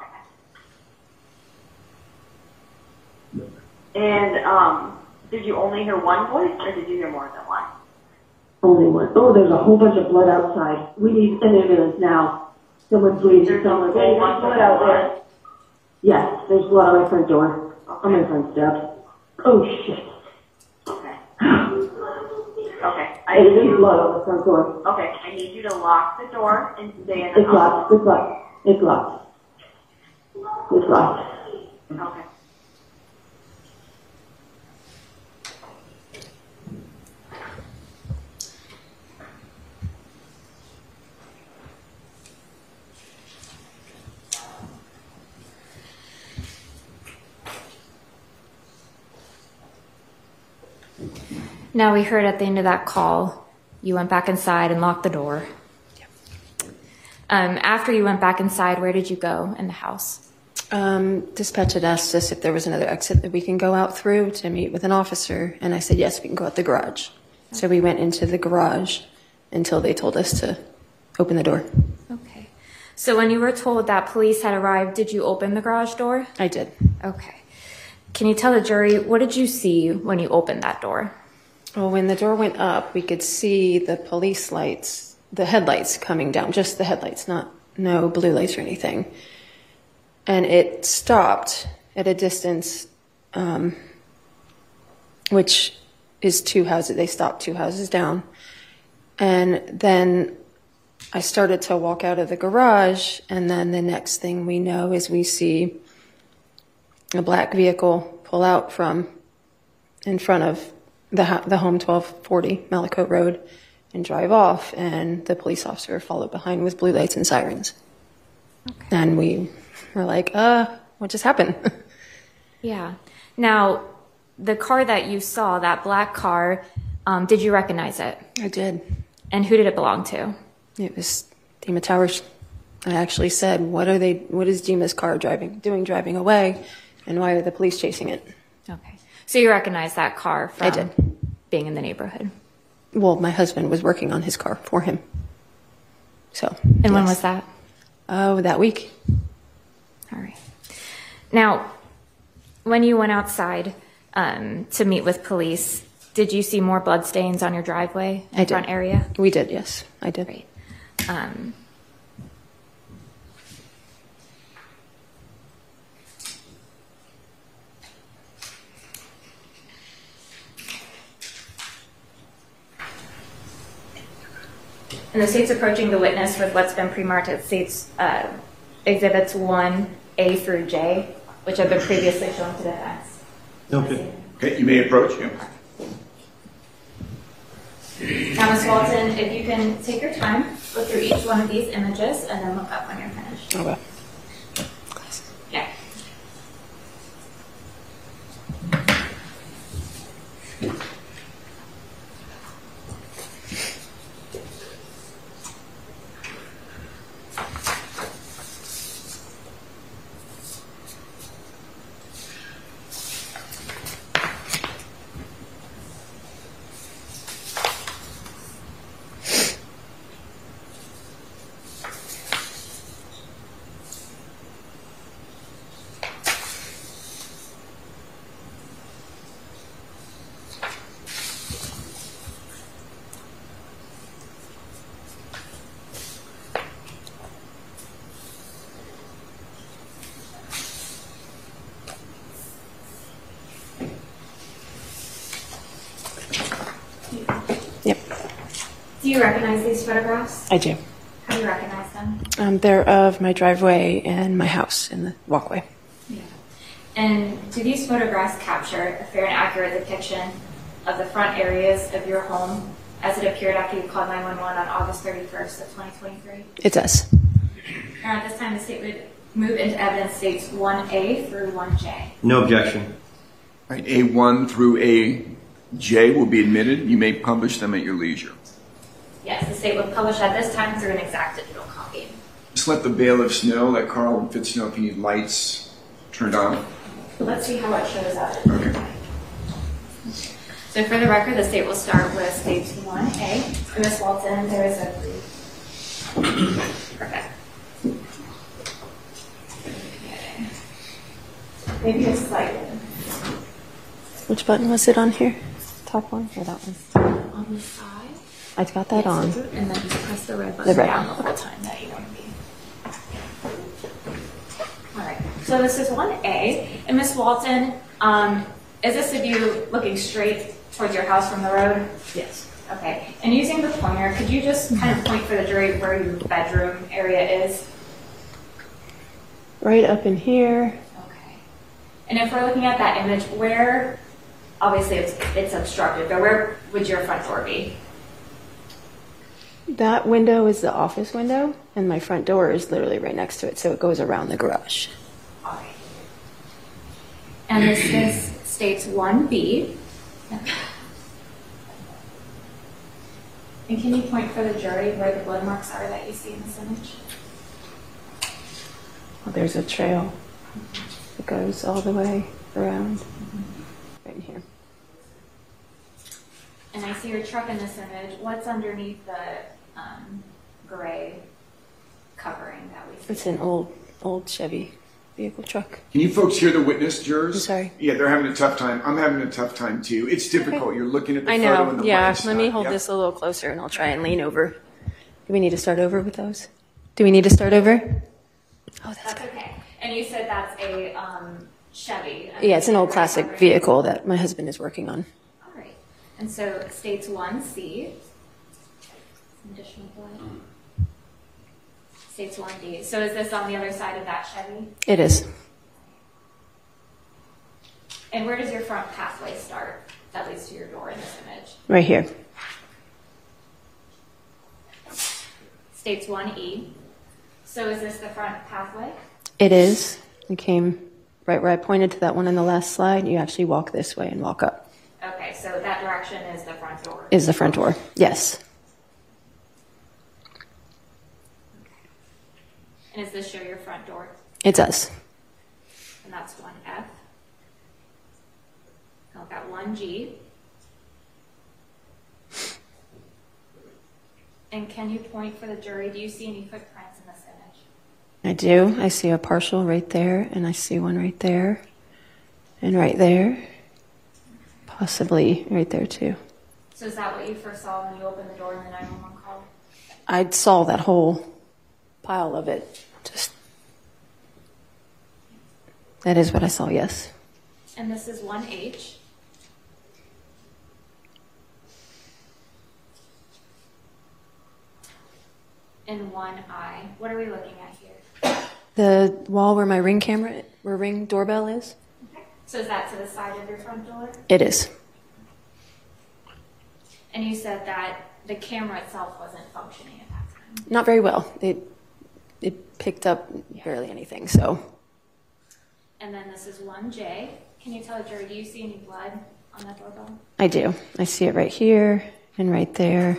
And did you only hear one voice, or did you hear more than one? Only one. Oh, there's a whole bunch of blood outside. We need an ambulance now. Someone please. There's someone. a whole bunch blood of out blood? there. Yes, there's blood on my front door. Okay. On my front step. Oh, shit. Okay. Okay. There's blood on the front door. Okay, I need you to lock the door and stay in the It's house. locked. It's locked. It's locked. It's locked. Okay. Now, we heard at the end of that call, you went back inside and locked the door. After you went back inside, where did you go in the house? Dispatch had asked us if there was another exit that we can go out through to meet with an officer, and I said, yes, we can go out the garage. Okay. So we went into the garage until they told us to open the door. Okay. So when you were told that police had arrived, did you open the garage door? I did. Okay. Can you tell the jury, what did you see when you opened that door? Well, when the door went up, we could see the police lights, the headlights coming down, just the headlights, no blue lights or anything. And it stopped at a distance, which is 2 houses. They stopped 2 houses down. And then I started to walk out of the garage, and then the next thing we know is we see a black vehicle pull out from in front of the home 1240 Malakote Road, and drive off, and the police officer followed behind with blue lights and sirens. Okay. And we were like, what just happened? Yeah. Now, the car that you saw, that black car, did you recognize it? I did. And who did it belong to? It was Dima Towers. I actually said, what is Dima's car driving away, and why are the police chasing it? Okay. So you recognize that car from I did. Being in the neighborhood? Well, my husband was working on his car for him. So. And when was that? That week. All right. Now, when you went outside to meet with police, did you see more bloodstains on your driveway in front area? We did, yes. I did. Great. And the state's approaching the witness with what's been pre-marked as state's exhibits 1A through J, which have been previously shown to defense. Okay. Okay, you may approach him. Now, Ms. Walton, if you can take your time, look through each one of these images, and then look up when you're finished. Okay. Yeah. Yep. Do you recognize these photographs? I do. How do you recognize them? They're of my driveway and my house in the walkway. Yeah. And do these photographs capture a fair and accurate depiction of the front areas of your home as it appeared after you called 911 on August 31st of 2023? It does. Now, at this time, the state would move into evidence states 1A through 1J. No objection. All right, A1 through AJ will be admitted. You may publish them at your leisure. Yes, the state would publish at this time through an exact digital copy. Just let the bailiffs know, let Carl and Fitz know if you need lights turned on. Let's see how it shows up. Okay. So for the record, the state will start with states 1A. For Ms. Walton, there is a brief. Perfect. Okay. Maybe a slight. Which button was it on here? Top one or that one? On the side. I got that on. And then just press the red button down the whole time that you want to be. All right. So this is 1A. And Ms. Walton, is this of you looking straight towards your house from the road? Yes. Okay. And using the pointer, could you just kind of point for the jury where your bedroom area is? Right up in here. Okay. And if we're looking at that image, where, obviously it's obstructed, but where would your front door be? That window is the office window, and my front door is literally right next to it, so it goes around the garage. All right. And this is states 1B. And can you point for the jury where the blood marks are that you see in this image? Well, there's a trail that goes all the way around right in here. And I see your truck in this image. What's underneath the gray covering that we see? It's an old Chevy vehicle truck. Can you folks hear the witness, jurors? I'm sorry. Yeah, they're having a tough time. I'm having a tough time too. It's difficult. Okay. You're looking at the I photo know. and the Yeah, white let me side. hold Yep. this a little closer, and I'll try and lean over. Do we need to start over with those? Do we need to start over? Oh, that's okay. And you said that's a Chevy. Yeah, it's an old classic vehicle that my husband is working on. All right. And so states 1C. Some additional blood. States 1D. So is this on the other side of that Chevy? It is. And where does your front pathway start that leads to your door in this image? Right here. states 1E. So is this the front pathway? It is. You came right where I pointed to that one in the last slide. You actually walk this way and walk up. Okay, so that direction is the front door. Is the front door, yes. And does this show your front door? It does. And that's 1F. I've got 1G. And can you point for the jury? Do you see any footprints in this image? I do. I see a partial right there, and I see one right there, and right there. Possibly right there, too. So is that what you first saw when you opened the door in the 911 call? I saw that whole pile of it. That is what I saw, yes. And this is 1H. And 1I. What are we looking at here? The wall where my Ring doorbell is? Okay. So is that to the side of your front door? It is. And you said that the camera itself wasn't functioning at that time? Not very well. It picked up barely anything, so. And then this is 1J. Can you tell the jury, do you see any blood on that doorbell? I do. I see it right here and right there.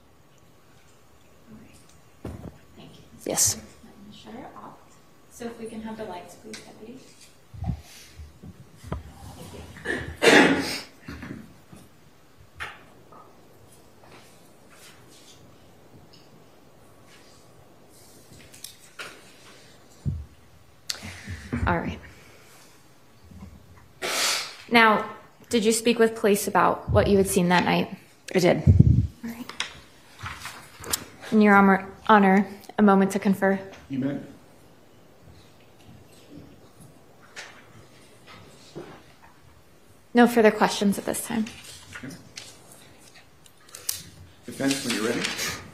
Thank you. Yes. I'm going to shut it off. So if we can have the lights, please, deputy. Thank you. All right. Now, did you speak with police about what you had seen that night? I did. All right. In your honor, a moment to confer. You may. No further questions at this time. Okay. Defense, when you're ready.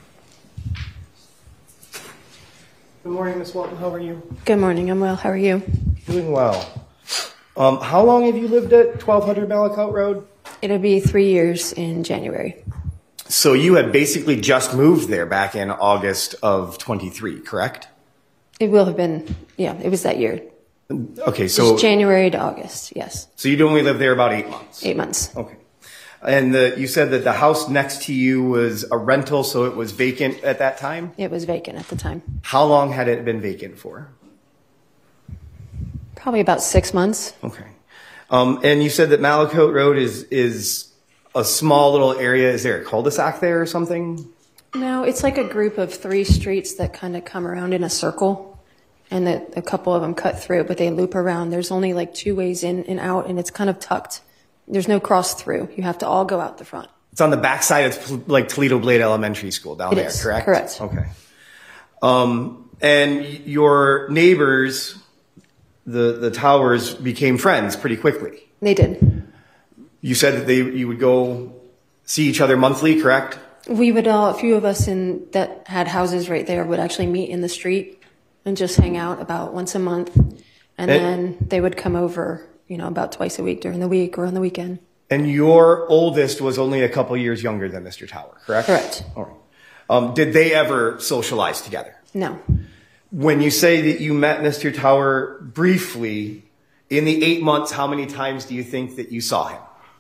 Good morning, Ms. Walton. How are you? Good morning. I'm well. How are you? Doing well. How long have you lived at 1200 Malakout Road? It'll be 3 years in January. So you had basically just moved there back in August of 23, correct? It will have been, yeah, it was that year. Okay, so... It's January to August, yes. So you'd only lived there about 8 months? 8 months. Okay. And you said that the house next to you was a rental, so it was vacant at that time? It was vacant at the time. How long had it been vacant for? Probably about 6 months. Okay. And you said that Malakout Road is a small little area. Is there a cul-de-sac there or something? No, it's like a group of 3 streets that kind of come around in a circle, and that a couple of them cut through, but they loop around. There's only like 2 ways in and out, and it's kind of tucked. There's no cross through. You have to all go out the front. It's on the backside of like Toledo Blade Elementary School down there, correct? Correct. Okay. And your neighbors, the Towers, became friends pretty quickly. They did. You said that you would go see each other monthly, correct? We would a few of us that had houses right there would actually meet in the street and just hang out about once a month. And then they would come over, about twice a week during the week or on the weekend. And your oldest was only a couple years younger than Mr. Tower, correct? Correct. All right. Did they ever socialize together? No. When you say that you met Mr. Tower briefly, in the 8 months, how many times do you think that you saw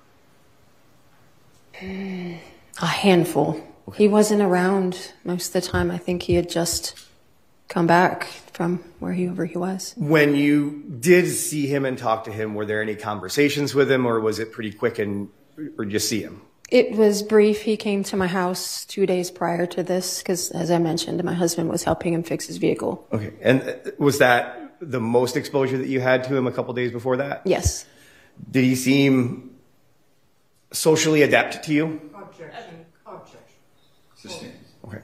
him? A handful. Okay. He wasn't around most of the time. I think he had just come back from wherever he was. When you did see him and talk to him, were there any conversations with him, or was it pretty quick or just see him? It was brief. He came to my house 2 days prior to this because, as I mentioned, my husband was helping him fix his vehicle. Okay. And was that the most exposure that you had to him a couple days before that? Yes. Did he seem socially adept to you? Objection. Sustained. Okay.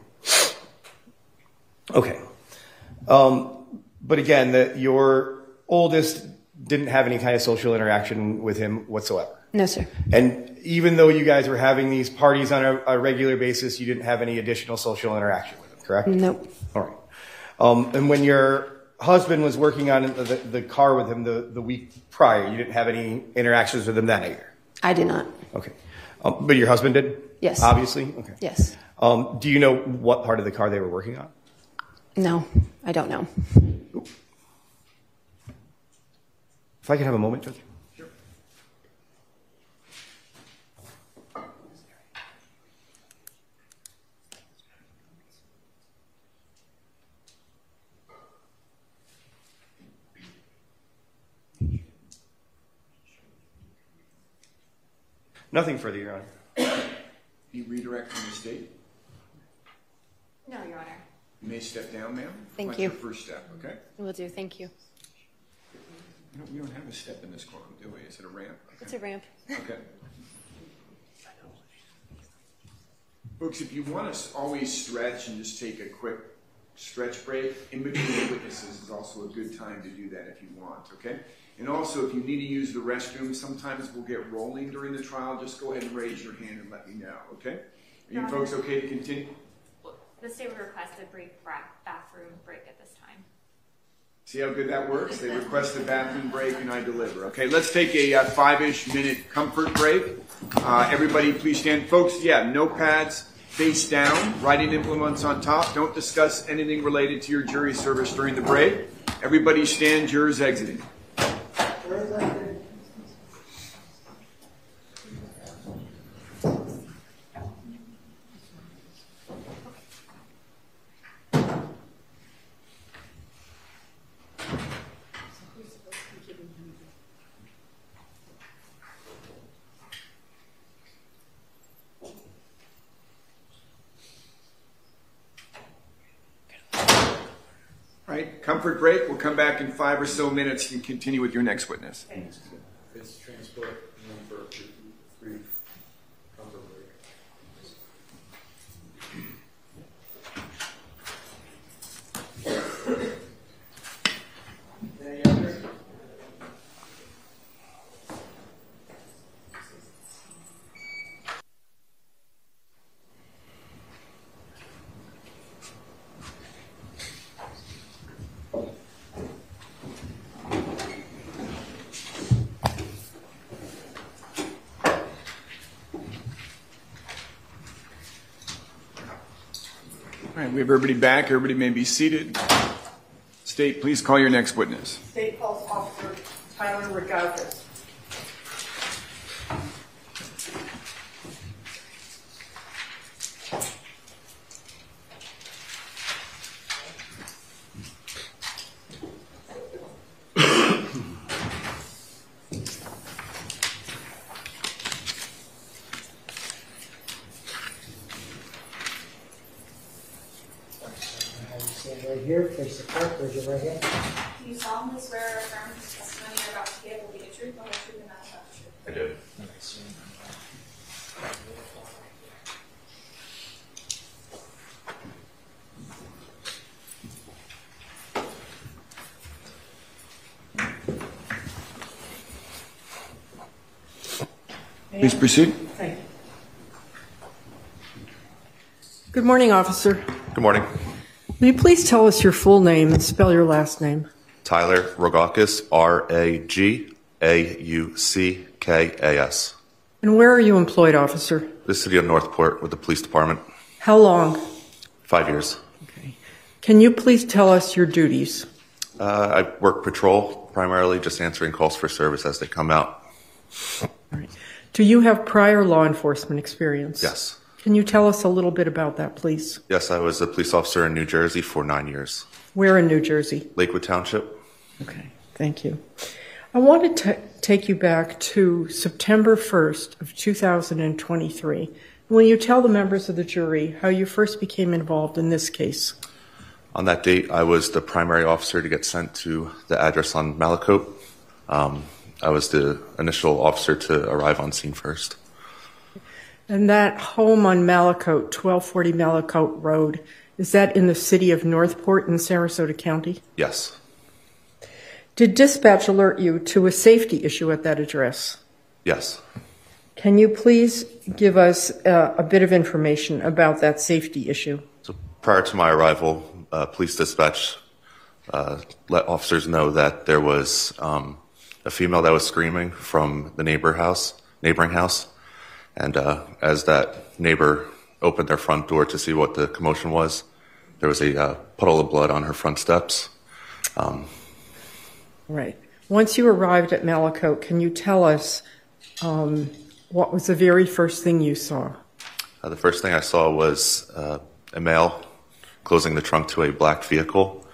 Okay. But again, your oldest didn't have any kind of social interaction with him whatsoever? No, sir. And even though you guys were having these parties on a regular basis, you didn't have any additional social interaction with him, correct? Nope. All right. And when your husband was working on the car with him the week prior, you didn't have any interactions with him then either? I did not. Okay. But your husband did? Yes. Obviously? Okay. Yes. Do you know what part of the car they were working on? No, I don't know. If I could have a moment, Judge. Sure. Nothing further, Your Honor. You redirect from the state? No, Your Honor. You may step down, ma'am. Thank That's you. your first step, okay? Will do. Thank you. We don't have a step in this courtroom, do we? Is it a ramp? Okay. It's a ramp. Okay. Folks, if you want to always stretch and just take a quick stretch break, in between the witnesses is also a good time to do that if you want, okay? And also, if you need to use the restroom, sometimes we'll get rolling during the trial. Just go ahead and raise your hand and let me know, okay? Are you folks okay to continue? The state would request a brief bathroom break at this time. See how good that works? They request a bathroom break and I deliver. Okay, let's take a 5-ish minute comfort break. Everybody please stand. Folks, notepads face down, writing implements on top. Don't discuss anything related to your jury service during the break. Everybody stand, jurors exiting. Comfort break. We'll come back in 5 or so minutes and continue with your next witness. It's transport room for a brief comfort break. All right, we have everybody back. Everybody may be seated. State, please call your next witness. State calls Officer Tyler Rogokas. Here, face the clerk, raise your right hand. Do you solemnly swear or affirm that the testimony you're about to give will be the truth, the whole truth, and nothing but the truth? I do. Please proceed. Thank you. Good morning, officer. Good morning. Will you please tell us your full name and spell your last name? Tyler Rogokas, R-A-G-A-U-C-K-A-S. And where are you employed, officer? The city of Northport with the police department. How long? 5 years. Can you please tell us your duties? I work patrol, primarily just answering calls for service as they come out. Do you have prior law enforcement experience? Yes. Can you tell us a little bit about that, please? Yes, I was a police officer in New Jersey for 9 years. Where in New Jersey? Lakewood Township. Okay, thank you. I wanted to take you back to September 1st of 2023. Will you tell the members of the jury how you first became involved in this case? On that date, I was the primary officer to get sent to the address on Malakote. I was the initial officer to arrive on scene first. And that home on Malakote, 1240 Malakote Road, is that in the city of Northport in Sarasota County? Yes. Did dispatch alert you to a safety issue at that address? Yes. Can you please give us a bit of information about that safety issue? So prior to my arrival, police dispatch let officers know that there was a female that was screaming from the neighboring house. And as that neighbor opened their front door to see what the commotion was. There was a puddle of blood on her front steps. Right. Once you arrived at Malakote, can you tell us what was the very first thing you saw? The first thing I saw was a male closing the trunk to a black vehicle.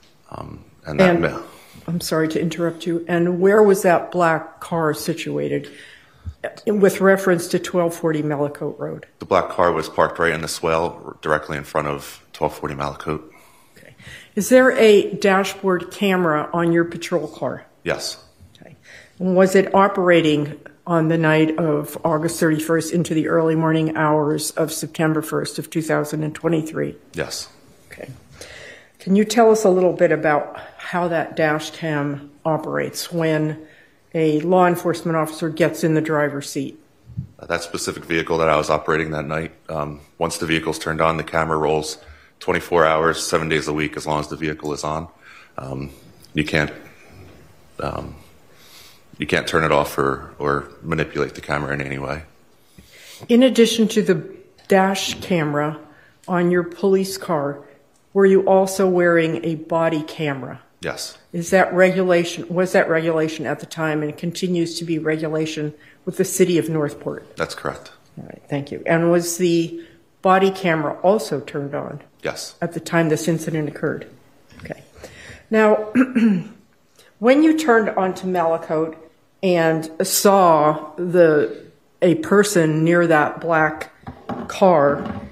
I'm sorry to interrupt you. And where was that black car situated with reference to 1240 Malakote Road? The black car was parked right in the swale directly in front of 1240 Malakote. Okay. Is there a dashboard camera on your patrol car? Yes. Okay. And was it operating on the night of August 31st into the early morning hours of September 1st of 2023? Yes. Okay. Can you tell us a little bit about how that dash cam operates when a law enforcement officer gets in the driver's seat? That specific vehicle that I was operating that night, once the vehicle's turned on, the camera rolls 24 hours, 7 days a week, as long as the vehicle is on. You can't turn it off or manipulate the camera in any way. In addition to the dash camera on your police car, were you also wearing a body camera? Yes. Was that regulation at the time and continues to be regulation with the city of Northport? That's correct. All right, thank you. And was the body camera also turned on? Yes. At the time this incident occurred? Okay. Now, when you turned onto Malakote and saw a person near that black car,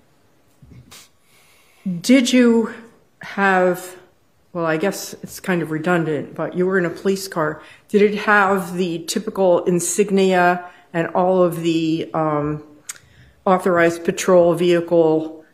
did you have, well, I guess it's kind of redundant, but you were in a police car. Did it have the typical insignia and all of the authorized patrol vehicle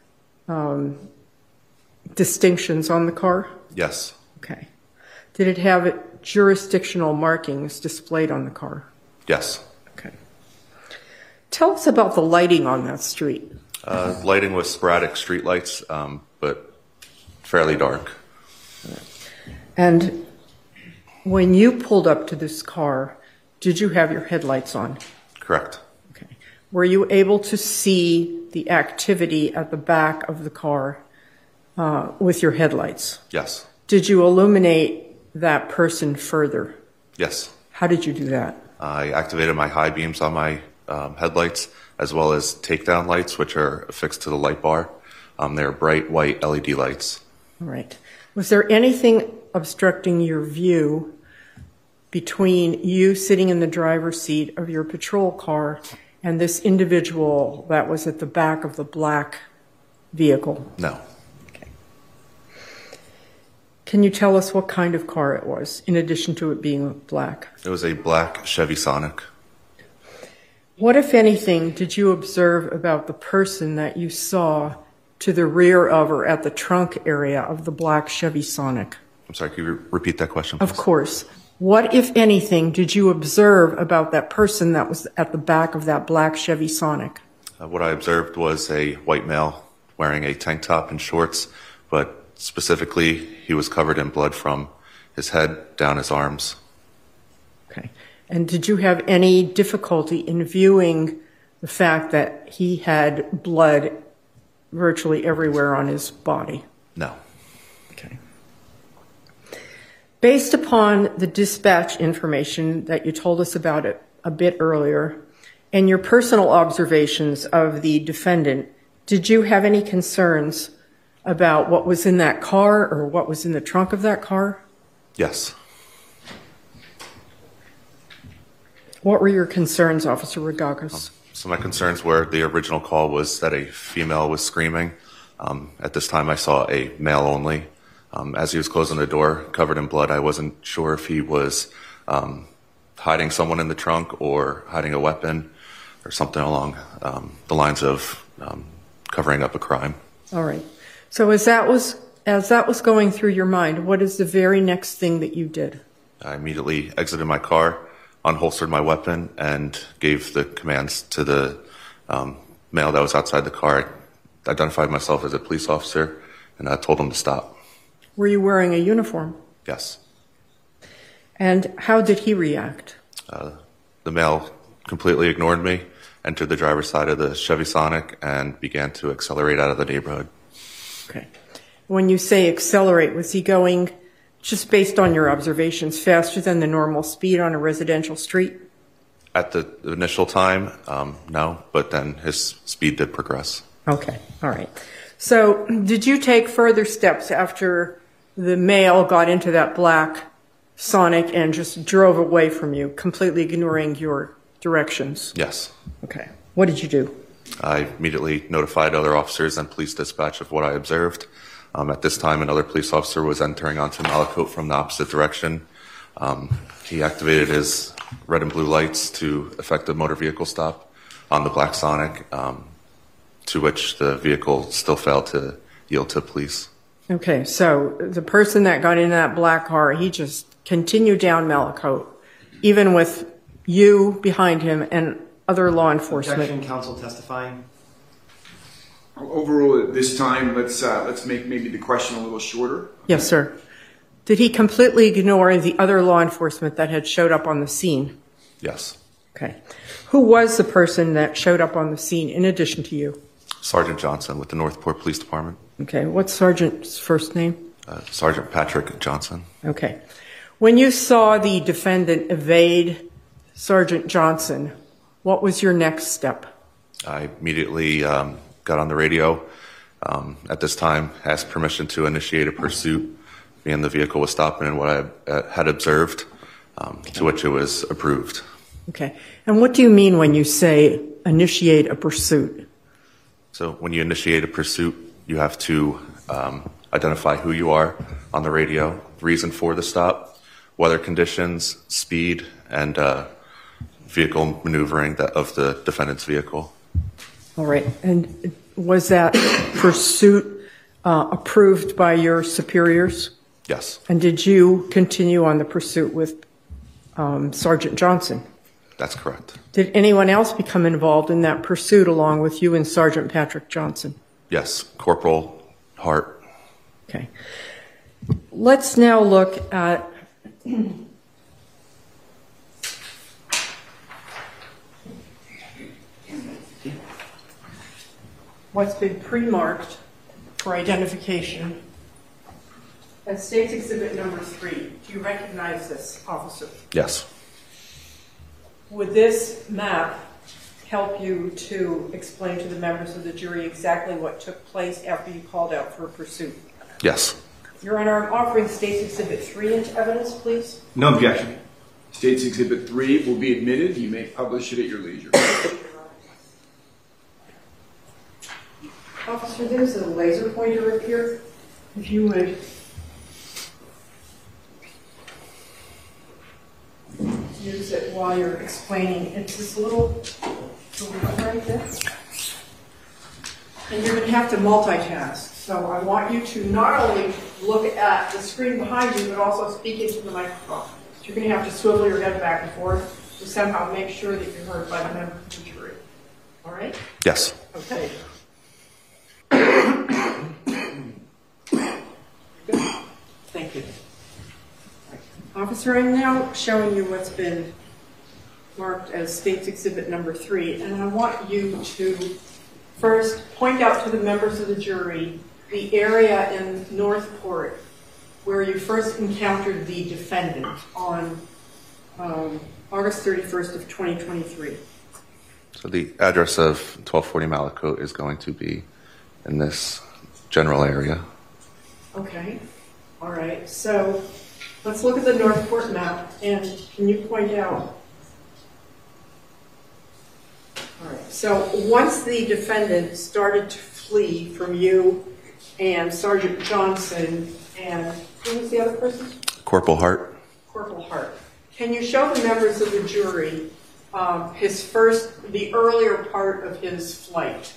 distinctions on the car? Yes. Okay. Did it have jurisdictional markings displayed on the car? Yes. Okay. Tell us about the lighting on that street. Lighting was sporadic street lights, but fairly dark. And when you pulled up to this car, did you have your headlights on? Correct. Okay. Were you able to see the activity at the back of the car with your headlights? Yes. Did you illuminate that person further? Yes. How did you do that? I activated my high beams on my headlights, as well as takedown lights, which are affixed to the light bar. They're bright white LED lights. All right. Was there anything obstructing your view between you sitting in the driver's seat of your patrol car and this individual that was at the back of the black vehicle? No. Okay. Can you tell us what kind of car it was, in addition to it being black? It was a black Chevy Sonic. What, if anything, did you observe about the person that you saw to the rear of or at the trunk area of the black Chevy Sonic? I'm sorry, could you repeat that question, please? Of course. What, if anything, did you observe about that person that was at the back of that black Chevy Sonic? What I observed was a white male wearing a tank top and shorts, but specifically he was covered in blood from his head down his arms. Okay. And did you have any difficulty in viewing the fact that he had blood virtually everywhere on his body? No. Okay. Based upon the dispatch information that you told us about it a bit earlier, and your personal observations of the defendant, did you have any concerns about what was in that car or what was in the trunk of that car? Yes. What were your concerns, Officer Ragagos? So my concerns were the original call was that a female was screaming. At this time I saw a male only. As he was closing the door, covered in blood, I wasn't sure if he was hiding someone in the trunk or hiding a weapon or something along the lines of covering up a crime. All right. So as that was going through your mind, what is the very next thing that you did? I immediately exited my car, unholstered my weapon, and gave the commands to the male that was outside the car. I identified myself as a police officer, and I told him to stop. Were you wearing a uniform? Yes. And how did he react? The male completely ignored me entered the driver's side of the Chevy Sonic and began to accelerate out of the neighborhood. Okay. When you say accelerate, was he going, just based on your observations, faster than the normal speed on a residential street? At the initial time, no, but then his speed did progress. Okay, all right. So did you take further steps after the male got into that black Sonic and just drove away from you, completely ignoring your directions? Yes. Okay. What did you do? I immediately notified other officers and police dispatch of what I observed. At this time, another police officer was entering onto Malakote from the opposite direction. He activated his red and blue lights to effect a motor vehicle stop on the black Sonic, to which the vehicle still failed to yield to police. Okay, so the person that got in that black car, he just continued down Malakote, even with you behind him and other law enforcement. Objection, counsel testifying. Overall, at this time, let's make maybe the question a little shorter. Yes, sir. Did he completely ignore the other law enforcement that had showed up on the scene? Yes. Okay. Who was the person that showed up on the scene in addition to you? Sergeant Johnson with the Northport Police Department. Okay. What's Sergeant's first name? Sergeant Patrick Johnson. Okay. When you saw the defendant evade Sergeant Johnson, what was your next step? I immediately got on the radio. At this time, asked permission to initiate a pursuit. Me and the vehicle was stopping in what I had observed, to which it was approved. Okay. And what do you mean when you say initiate a pursuit? So when you initiate a pursuit, you have to identify who you are on the radio, reason for the stop, weather conditions, speed, and vehicle maneuvering of the defendant's vehicle. All right. And was that pursuit approved by your superiors? Yes. And did you continue on the pursuit with Sergeant Johnson? That's correct. Did anyone else become involved in that pursuit along with you and Sergeant Patrick Johnson? Yes. Corporal Hart. Okay. Let's now look at what's been pre-marked for identification as State's Exhibit number 3. Do you recognize this, officer? Yes. Would this map help you to explain to the members of the jury exactly what took place after you called out for a pursuit? Yes. Your Honor, I'm offering State's Exhibit 3 into evidence, please. No objection. State's Exhibit 3 will be admitted. You may publish it at your leisure. Officer, there's a laser pointer up here. If you would use it while you're explaining. It's this little button right there. And you're going to have to multitask. So I want you to not only look at the screen behind you, but also speak into the microphone. So you're going to have to swivel your head back and forth to somehow make sure that you're heard by the members of the jury. All right? Yes. Okay. Thank you. Officer, I'm now showing you what's been marked as State's Exhibit number 3, and I want you to first point out to the members of the jury the area in Northport where you first encountered the defendant on August 31st of 2023. So the address of 1240 Malakote is going to be in this general area. Okay. All right. So let's look at the Northport map, and can you point out? All right. So once the defendant started to flee from you and Sergeant Johnson and who was the other person? Corporal Hart. Corporal Hart. Can you show the members of the jury the earlier part of his flight?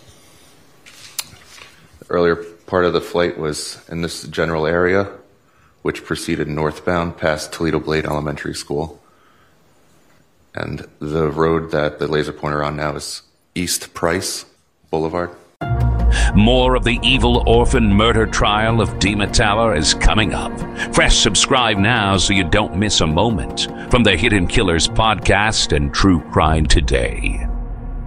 The earlier part of the flight was in this general area, which proceeded northbound past Toledo Blade Elementary School. And the road that the laser pointer on now is East Price Boulevard. More of the evil orphan murder trial of Dima Tower is coming up. Press subscribe now so you don't miss a moment from the Hidden Killers podcast and True Crime Today.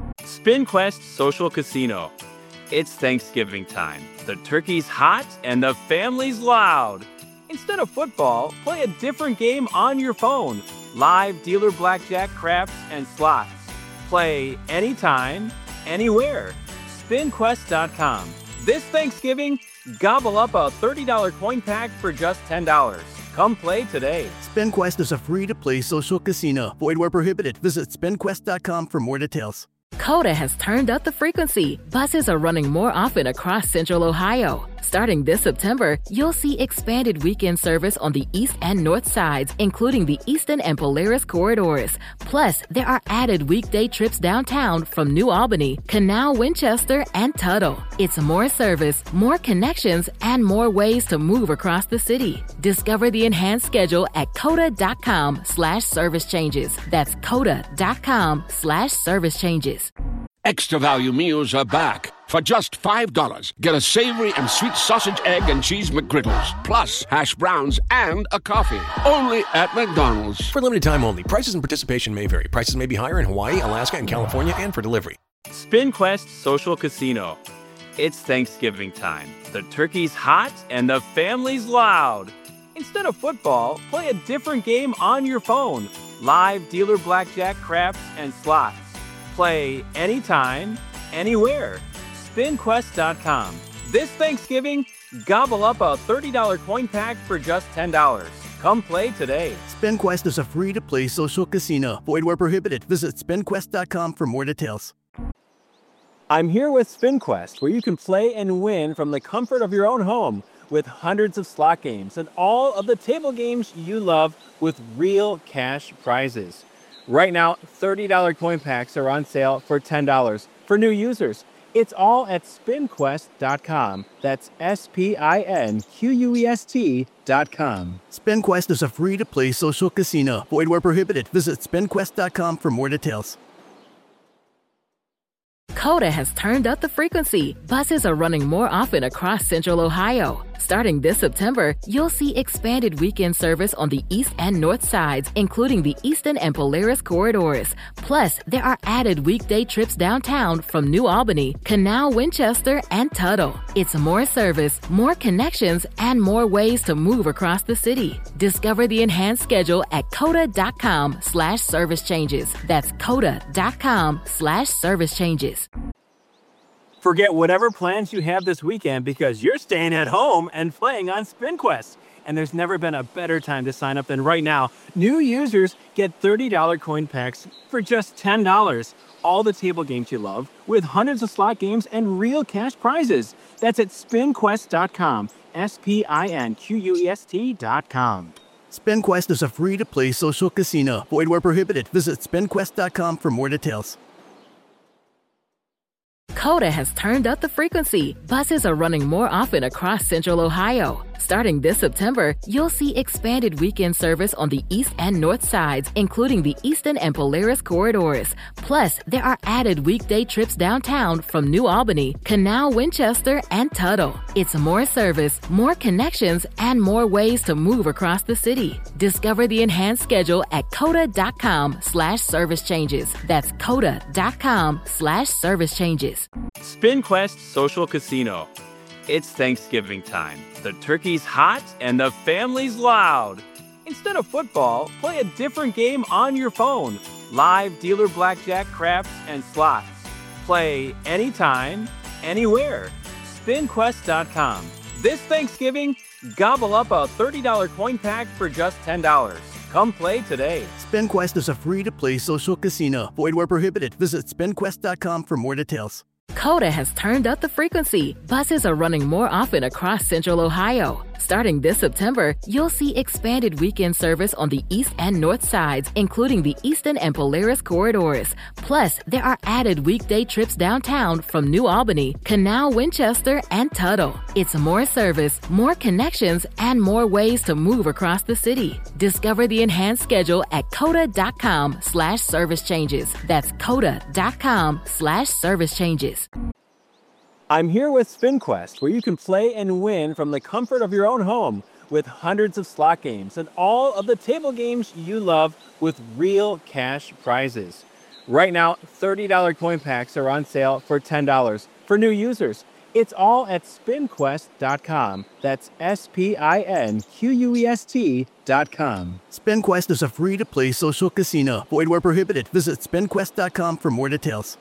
SpinQuest Social Casino. It's Thanksgiving time. The turkey's hot and the family's loud. Instead of football, play a different game on your phone. Live dealer blackjack, craps, and slots. Play anytime, anywhere. SpinQuest.com. This Thanksgiving, gobble up a $30 coin pack for just $10. Come play today. SpinQuest is a free-to-play social casino. Void where prohibited. Visit SpinQuest.com for more details. Coda has turned up the frequency. Buses are running more often across Central Ohio. Starting this September, you'll see expanded weekend service on the east and north sides, including the Eastern and Polaris corridors. Plus, there are added weekday trips downtown from New Albany, Canal, Winchester, and Tuttle. It's more service, more connections, and more ways to move across the city. Discover the enhanced schedule at coda.com/service changes. That's coda.com/service changes. Extra value meals are back. For just $5, get a savory and sweet sausage, egg, and cheese McGriddles, plus hash browns and a coffee. Only at McDonald's. For limited time only. Prices and participation may vary. Prices may be higher in Hawaii, Alaska, and California, and for delivery. SpinQuest Social Casino. It's Thanksgiving time. The turkey's hot and the family's loud. Instead of football, play a different game on your phone. Live dealer blackjack, craps, and slots. Play anytime, anywhere. SpinQuest.com. This Thanksgiving, gobble up a $30 coin pack for just $10. Come play today. SpinQuest is a free-to-play social casino. Void where prohibited. Visit SpinQuest.com for more details. I'm here with SpinQuest, where you can play and win from the comfort of your own home with hundreds of slot games and all of the table games you love with real cash prizes. Right now, $30 coin packs are on sale for $10 for new users. It's all at SpinQuest.com. That's SpinQuest.com. SpinQuest is a free-to-play social casino. Void where prohibited. Visit SpinQuest.com for more details. Coda has turned up the frequency. Buses are running more often across Central Ohio. Starting this September, you'll see expanded weekend service on the east and north sides, including the Eastern and Polaris corridors. Plus, there are added weekday trips downtown from New Albany, Canal, Winchester, and Tuttle. It's more service, more connections, and more ways to move across the city. Discover the enhanced schedule at coda.com/service changes. That's coda.com/service changes. Forget whatever plans you have this weekend because you're staying at home and playing on SpinQuest. And there's never been a better time to sign up than right now. New users get $30 coin packs for just $10. All the table games you love with hundreds of slot games and real cash prizes. That's at SpinQuest.com. SpinQuest.com. SpinQuest is a free-to-play social casino. Void where prohibited. Visit SpinQuest.com for more details. Coda has turned up the frequency. Buses are running more often across Central Ohio. Starting this September, you'll see expanded weekend service on the east and north sides, including the Eastern and Polaris corridors. Plus, there are added weekday trips downtown from New Albany, Canal, Winchester, and Tuttle. It's more service, more connections, and more ways to move across the city. Discover the enhanced schedule at coda.com/service changes. That's coda.com/service changes. SpinQuest Social Casino. It's Thanksgiving time. The turkey's hot and the family's loud. Instead of football, play a different game on your phone. Live dealer blackjack, craps, and slots. Play anytime, anywhere. SpinQuest.com. This Thanksgiving, gobble up a $30 coin pack for just $10. Come play today. SpinQuest is a free-to-play social casino. Void where prohibited. Visit SpinQuest.com for more details. Coda has turned up the frequency. Buses are running more often across Central Ohio. Starting this September, you'll see expanded weekend service on the east and north sides, including the Eastern and Polaris corridors. Plus, there are added weekday trips downtown from New Albany, Canal, Winchester, and Tuttle. It's more service, more connections, and more ways to move across the city. Discover the enhanced schedule at coda.com/service changes. That's coda.com/service changes. I'm here with SpinQuest, where you can play and win from the comfort of your own home with hundreds of slot games and all of the table games you love with real cash prizes. Right now, $30 coin packs are on sale for $10 for new users. It's all at SpinQuest.com. That's SpinQuest.com. SpinQuest is a free-to-play social casino. Void where prohibited. Visit SpinQuest.com for more details.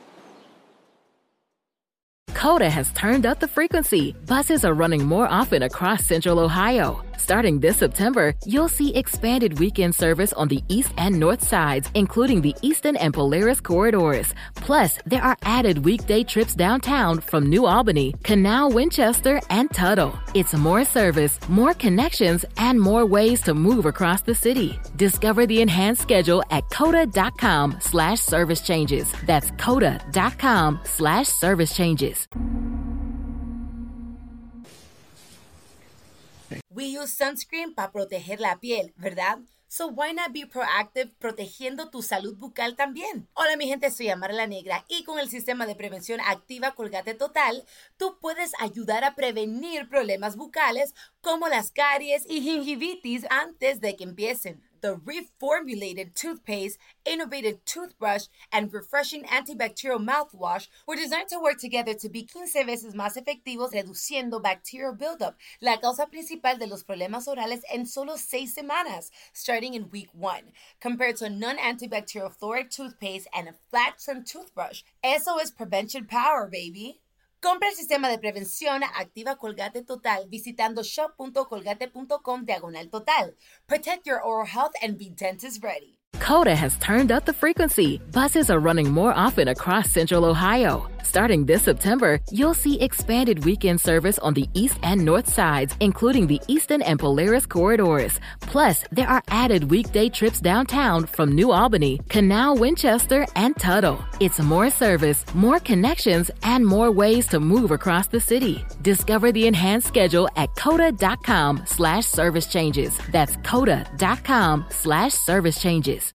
Coda has turned up the frequency. Buses are running more often across Central Ohio. Starting this September, you'll see expanded weekend service on the east and north sides, including the Easton and Polaris corridors. Plus, there are added weekday trips downtown from New Albany, Canal, Winchester, and Tuttle. It's more service, more connections, and more ways to move across the city. Discover the enhanced schedule at coda.com/service changes. That's coda.com/service changes. We use sunscreen para proteger la piel, ¿verdad? So why not be proactive protegiendo tu salud bucal también? Hola mi gente, soy Amara la Negra y con el sistema de prevención Activa Colgate Total, tú puedes ayudar a prevenir problemas bucales como las caries y gingivitis antes de que empiecen. The reformulated toothpaste, innovative toothbrush, and refreshing antibacterial mouthwash were designed to work together to be 15 veces más efectivos reduciendo bacterial buildup, la causa principal de los problemas orales en solo 6 semanas, starting in week 1, compared to a non-antibacterial fluoride toothpaste and a flat-trim toothbrush. Eso es prevention power, baby. Compra el sistema de prevención Activa Colgate Total visitando shop.colgate.com/total. Protect your oral health and be dentist ready. Coda has turned up the frequency. Buses are running more often across Central Ohio. Starting this September, you'll see expanded weekend service on the east and north sides, including the Easton and Polaris corridors. Plus, there are added weekday trips downtown from New Albany, Canal, Winchester, and Tuttle. It's more service, more connections, and more ways to move across the city. Discover the enhanced schedule at coda.com/service changes. That's coda.com/service changes.